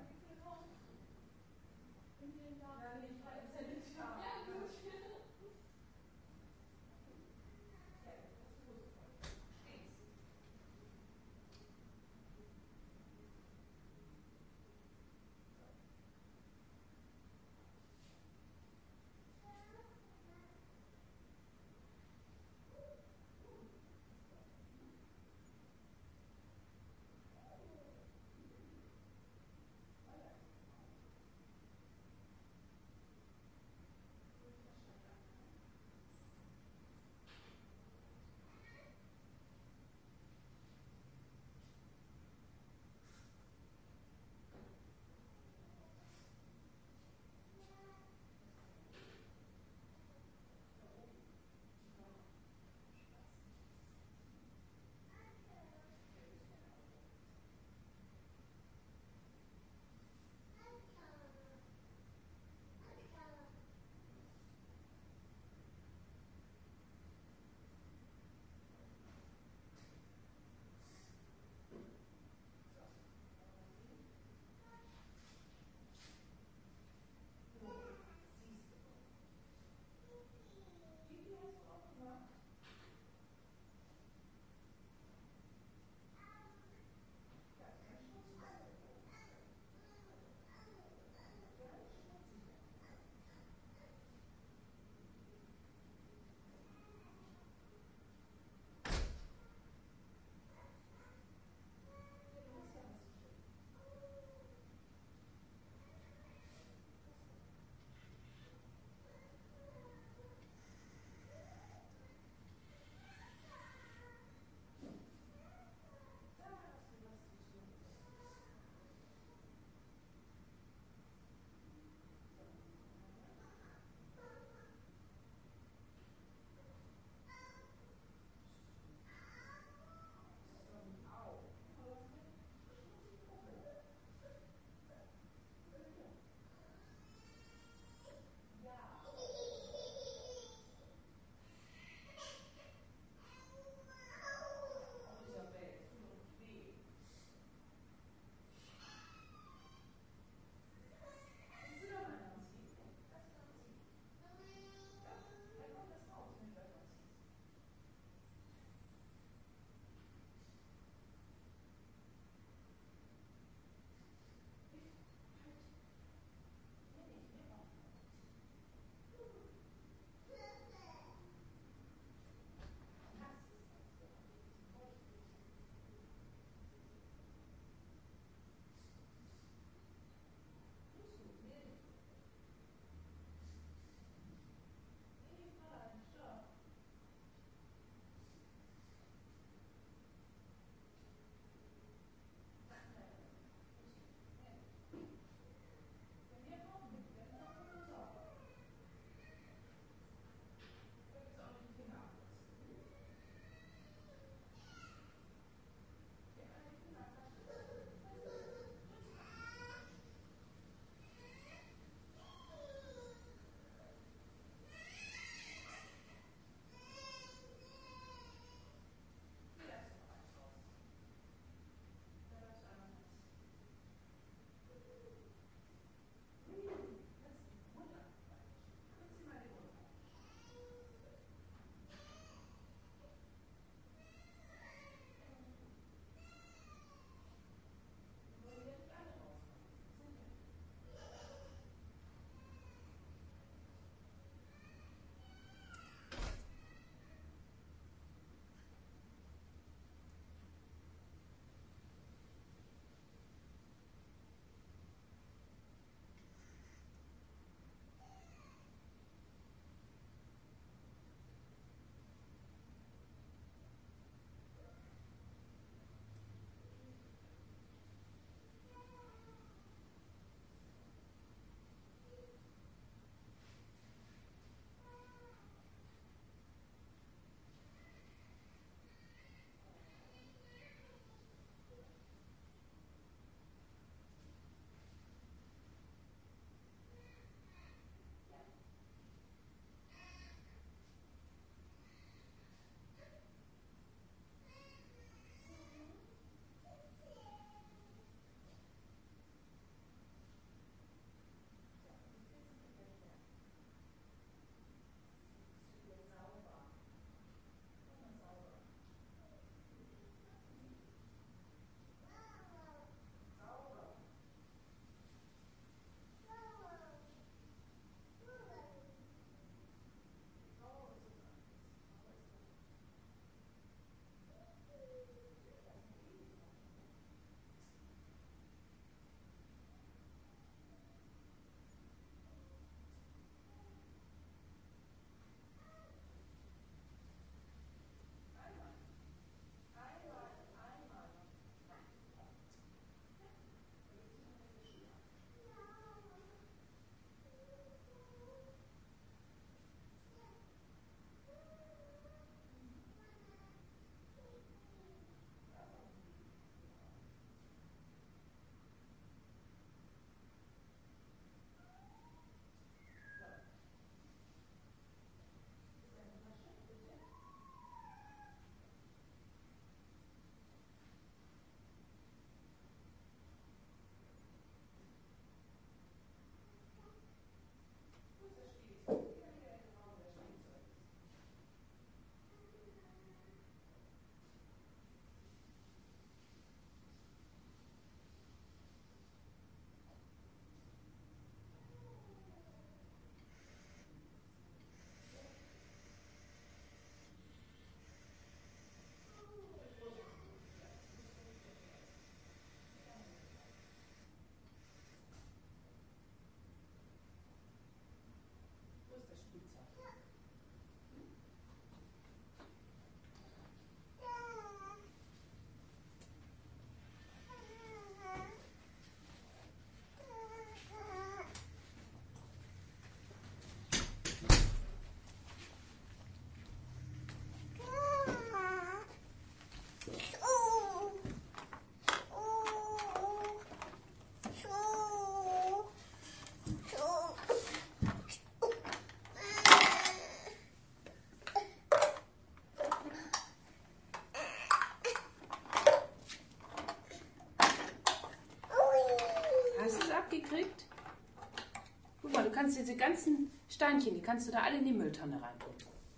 kannst diese ganzen Steinchen, die kannst du da alle in die Mülltonne reintun.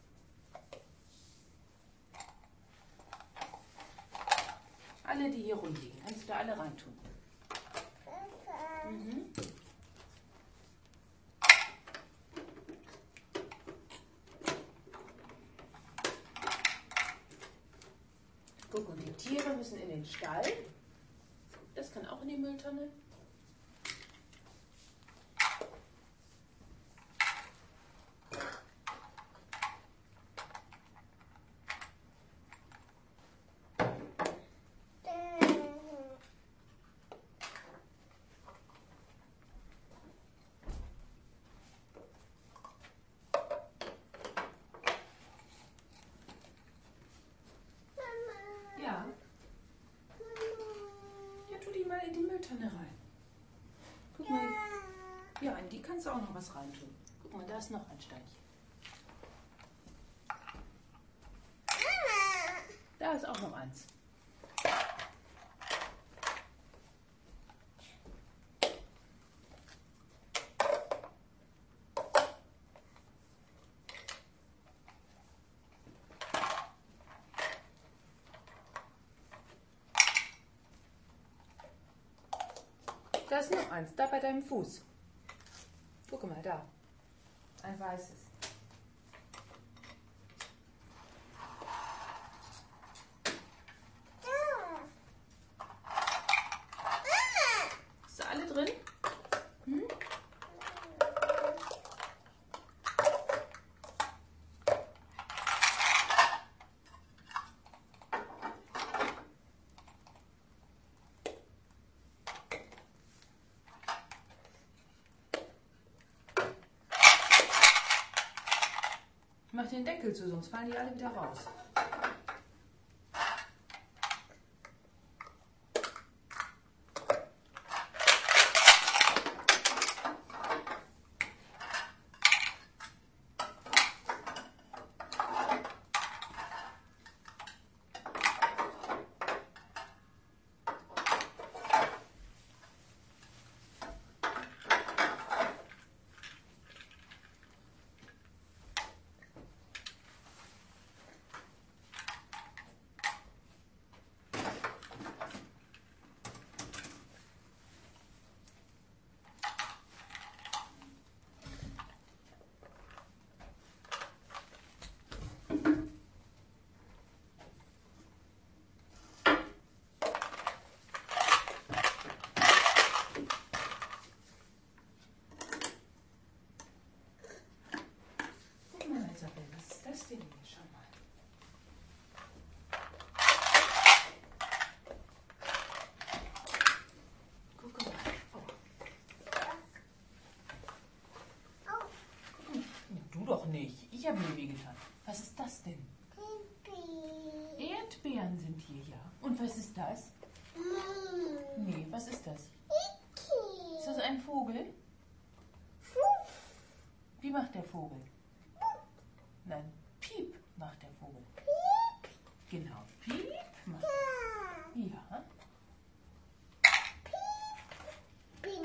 Alle, die hier rumliegen, kannst du da alle reintun. Mhm. Guck, und die Tiere müssen in den Stall. Das kann auch in die Mülltonne. Ja. Ja, tu die mal in die Mülltonne rein. Guck mal. Ja, in die kannst du auch noch was reintun. Guck mal, da ist noch ein Steinchen. Da ist auch noch eins. Da ist noch eins, da bei deinem Fuß. Guck mal, da. Ein weißes. Ist da alle drin? Hm? Mach den Deckel zu, sonst fallen die alle wieder raus. Isabel, was ist das denn hier? Schau mal. Guck mal. Oh. Guck mal. Du doch nicht. Ich habe mir wehgetan. Was ist das denn? Erdbeeren sind hier, ja. Und was ist das? Nee, was ist das? Ist das ein Vogel? Wie macht der Vogel? Nein, Piep macht der Vogel. Piep? Genau, Piep macht er. Ja. Piep.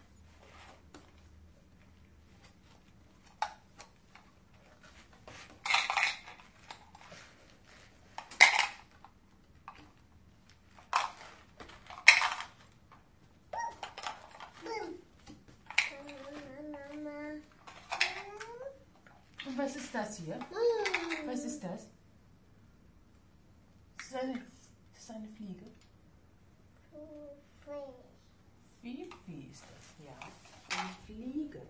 Und was ist das hier? Was ist das? Ist das eine Fliege? Fifi ist das, ja. Eine Fliege.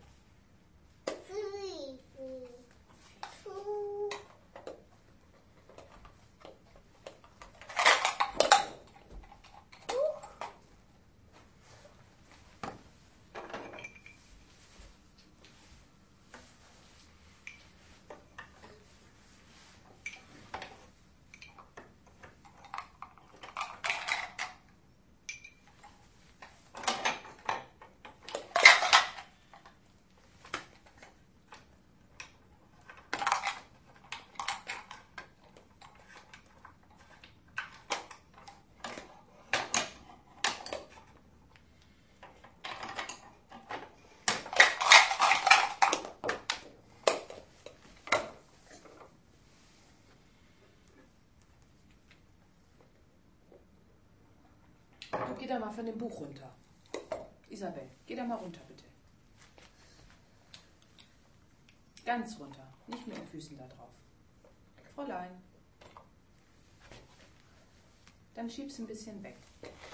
da mal von dem Buch runter. Isabel, geh da mal runter, bitte. Ganz runter, nicht mit den Füßen da drauf. Fräulein. Dann schieb's ein bisschen weg.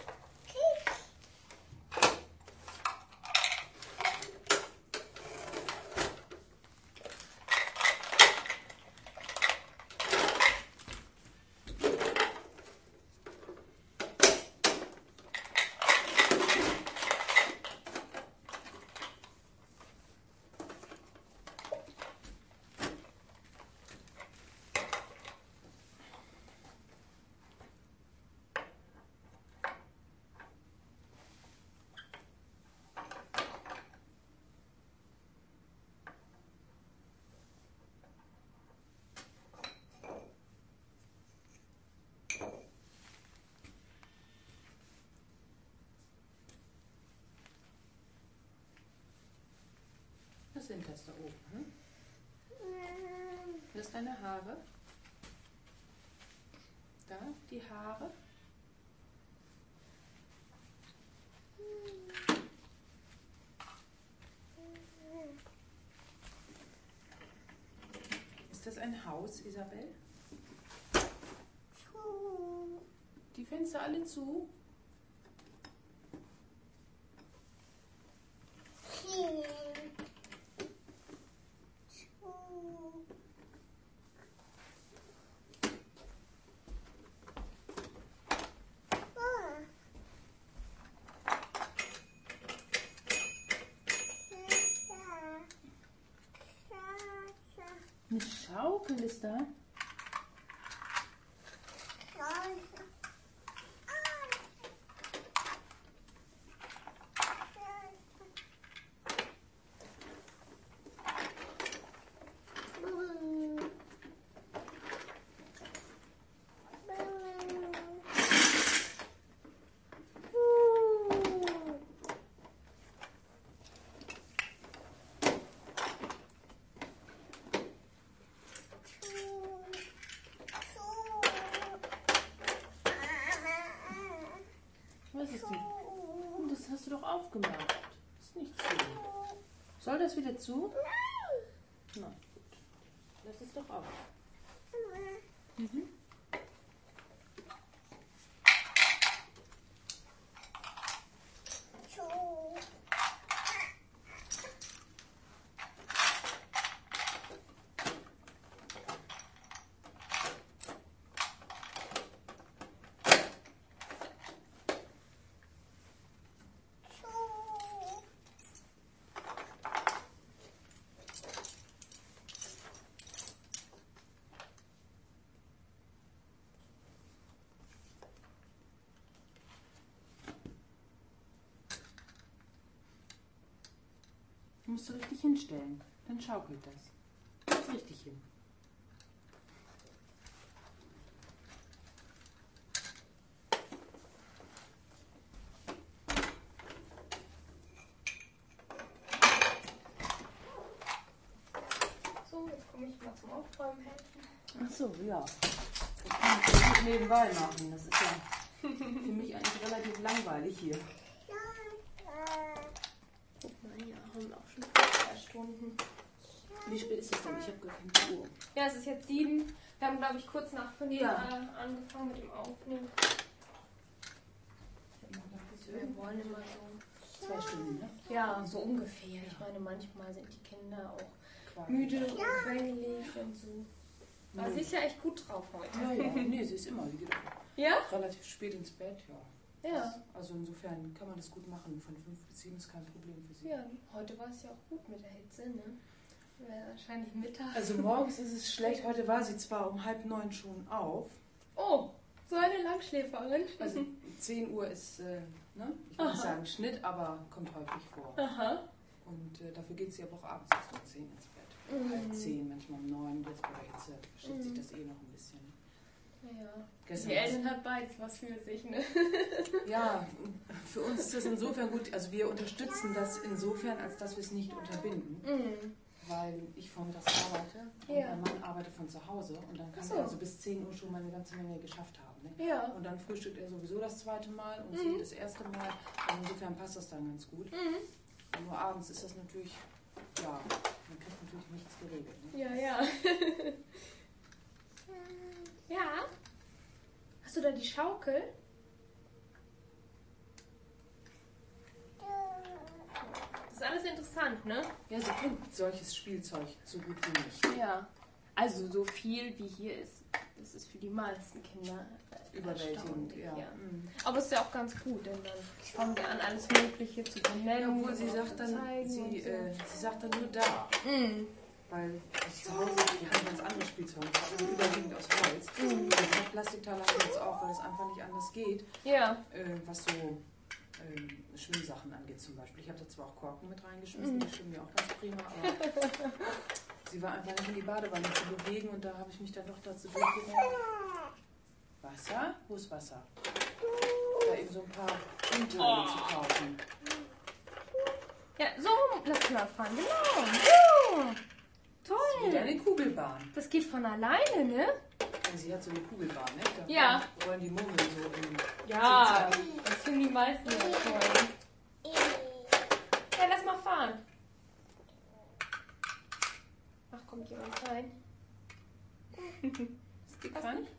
Was sind das da oben? Hm? Das sind deine Haare. Da, die Haare. Ist das ein Haus, Isabel? Die Fenster alle zu? Eine Schaukel ist da. Was ist denn? Das hast du doch aufgemacht. Ist nicht zu. Soll das wieder zu? Na gut. Lass es doch auf. Mhm. Du musst du richtig hinstellen. Dann schaukelt das. Ganz richtig hin. So, jetzt komme ich mal zum Aufräumen helfen. Ach so, ja. Das kann ich gut nebenbei machen. Das ist ja für mich eigentlich relativ langweilig hier. Guck mal, hier haben wir auch schon 2 Stunden. Wie spät ist es denn? Ich habe gar keine Uhr. Ja, es ist jetzt 7. Wir haben, glaube ich, kurz nach 5 Ja. angefangen mit dem Aufnehmen. Wir wollen immer so. 2 Stunden, ne? Ja, so ungefähr. Ich meine, manchmal sind die Kinder auch Quark. müde und quengelig und so. Aber sie ist ja echt gut drauf heute. Ja, ja. Nee, sie ist immer, wie gesagt, Ja? relativ spät ins Bett, ja. Ja. Also insofern kann man das gut machen. Von 5 bis 7 ist kein Problem für sie. Ja, heute war es ja auch gut mit der Hitze, ne? Wahrscheinlich Mittag. Also morgens ist es schlecht. Heute war sie zwar um 8:30 schon auf. Oh, so eine Langschläferin. Also 10 Uhr ist, ne? Ich will nicht sagen Schnitt, aber kommt häufig vor. Aha. Und dafür geht sie aber auch abends erst um 10 ins Bett. Halb 10, manchmal um 9. Jetzt bei der Hitze verschiebt sich das eh noch ein bisschen. Ja. Gestern Die Eltern hat beides was für sich, ne? Ja, für uns ist das insofern gut. Also wir unterstützen das insofern, als dass wir es nicht unterbinden. Mhm. weil ich vormittags arbeite und mein Mann arbeitet von zu Hause und dann kann er also bis 10 Uhr schon mal eine ganze Menge geschafft haben. Ne? Ja. Und dann frühstückt er sowieso das zweite Mal und sie das erste Mal. Also insofern passt das dann ganz gut. Nur abends ist das natürlich, ja, man kriegt natürlich nichts geregelt. Ne? Ja, ja. Ja. Hast du da die Schaukel? Das ist alles interessant, ne? Ja, sie kennt solches Spielzeug so gut wie nicht. Ja. Also so viel wie hier ist, das ist für die meisten Kinder Überwältigend, erstaunlich, ja. Aber es ist ja auch ganz gut, denn dann fangen wir an, alles Mögliche zu benennen. Obwohl sie sagt dann, sie sagt dann nur da. Weil zu Hause, die haben ganz andere Spielzeuge, also überwiegend aus Holz. Und Plastikteile haben wir jetzt auch, weil es einfach nicht anders geht. Ja. Was so Schwimmsachen angeht zum Beispiel. Ich habe da zwar auch Korken mit reingeschmissen, die schwimmen ja auch ganz prima, aber sie war einfach nicht in die Badewanne zu bewegen und da habe ich mich dann doch dazu durchgegangen. Wasser? Wo ist Wasser? Da eben so ein paar Unteile zu kaufen. Ja, so lass mal fahren, genau. Toll. Wieder eine Kugelbahn. Das geht von alleine, ne? Ja, sie hat so eine Kugelbahn, ne? Da Ja. rollen die Murmeln so in Ja, Zickzack. das finden die meisten ja toll. Ja, lass mal fahren. Ach, kommt jemand rein? Ist die krank?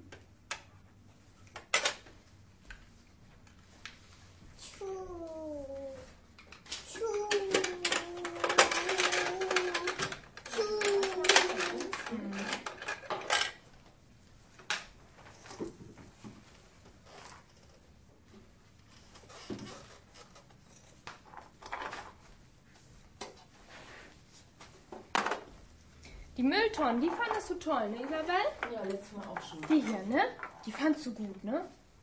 Die Mülltonnen, die fandest du toll, ne, Isabel? Ja, letztes Mal auch schon. Die hier, ne? Die fandst du gut, ne?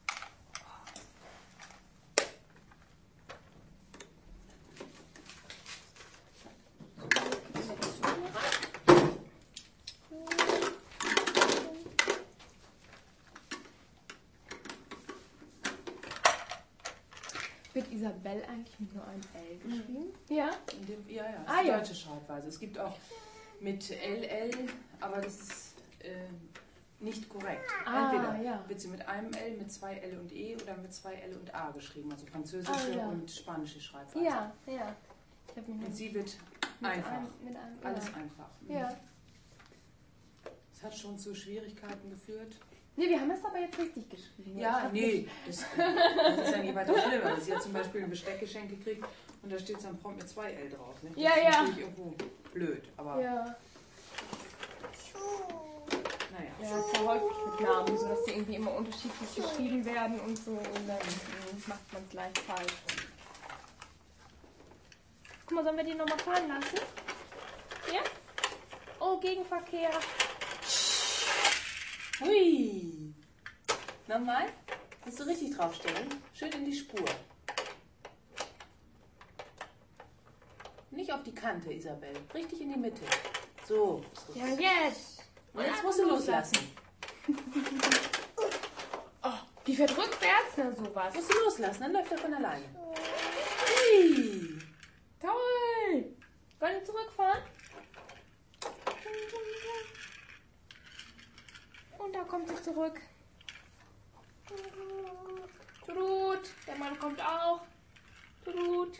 Wird Isabel eigentlich mit nur einem L geschrieben? Ja. Ja, das Ah, ist ja. deutsche Schreibweise. Es gibt auch mit LL, aber das ist nicht korrekt. Entweder wird sie mit einem L, mit 2 L und E oder mit 2 L und A geschrieben, also französische und spanische Schreibweise. Ja, ja. Ich hab mich Und sie wird mit einfach. einem, Alles einfach. Ja. Es hat schon zu Schwierigkeiten geführt. Nee, wir haben das aber jetzt richtig geschrieben. Ja, nee, das ist ja nie weiter schlimmer. Sie hat zum Beispiel ein Besteckgeschenk gekriegt und da steht dann prompt mit 2 L drauf. Ne? Das Ja, ist ja. natürlich irgendwo blöd, aber Ja. naja. Ja, das ist ja häufig mit Namen, so dass die irgendwie immer unterschiedlich geschrieben werden und so und dann macht man es leicht falsch. Guck mal, sollen wir die nochmal fahren lassen? Ja? Oh, Gegenverkehr. Hui! Nochmal? Musst du richtig draufstellen. Schön in die Spur. Nicht auf die Kante, Isabel. Richtig in die Mitte. So. Ja, jetzt. Und jetzt musst du loslassen. Oh, die fährt rückwärts, na sowas. Musst du loslassen, dann läuft er von alleine. Hui! Toll. Wollen wir zurückfahren? Und da kommt sie zurück. Trut. Der Mann kommt auch. Trut.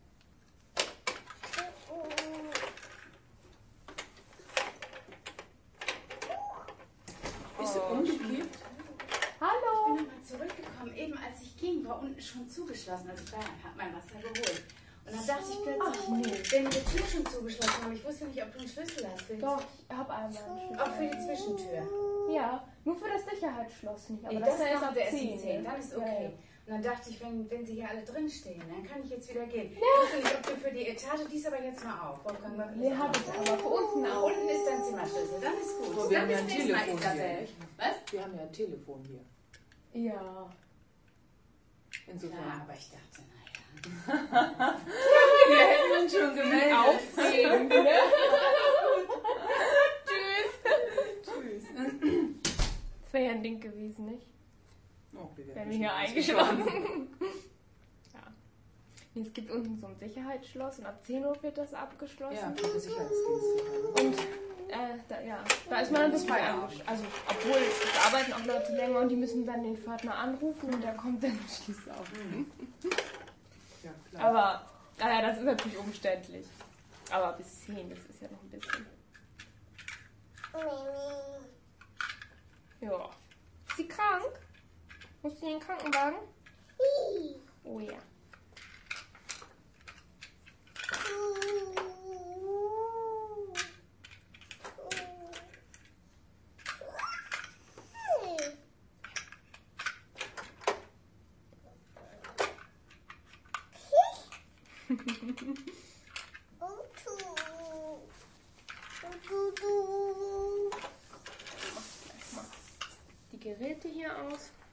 Bist du umgekippt? Hallo. Ich bin nochmal zurückgekommen. Eben als ich ging, war unten schon zugeschlossen. Also ich habe mein Wasser geholt. Und dann dachte ich plötzlich, wenn wir die Tür schon zugeschlossen haben, ich wusste nicht, ob du einen Schlüssel hast. Doch, ich habe einmal einen Schlüssel. Auch für die Zwischentür. Ja, nur für das Sicherheitsschloss nicht. Aber Nee, das, das ist erst machen ab wir erst 10. um 10, dann ist okay. Ja. Und dann dachte ich, wenn sie hier alle drin stehen, dann kann ich jetzt wieder gehen. Ich wusste nicht, ob du für die Etage, die ist aber jetzt mal auf. Wolfgang, mach Nee, habe ich aber für unten auch. Unten ist dein Zimmerschlüssel, dann ist gut. So, wir dann haben ja ein bis nächstes Mal, Telefon Isabel. hier. Was? Wir haben ja ein Telefon hier. Ja. Insofern. Ja, aber ich dachte, naja. Wir hätten uns schon gemeldet. Aufregend, ne? Tschüss. Das wäre ja ein Ding gewesen, nicht? Oh, wir Wären wir hier eingeschlossen. Ja. Es gibt unten so ein Sicherheitsschloss und ab 10 Uhr wird das abgeschlossen. Ja, der Sicherheitsdienst. Und da ist man dann bis Feierabend. Also, obwohl es arbeiten auch Leute länger und die müssen dann den Pförtner anrufen und der kommt dann und schließt auf. Ja, klar. Aber, naja, das ist natürlich umständlich. Aber bis 10, das ist ja noch ein bisschen. Ja. Ist sie krank? Musst du in den Krankenwagen? Oh ja. Die Geräte hier aus.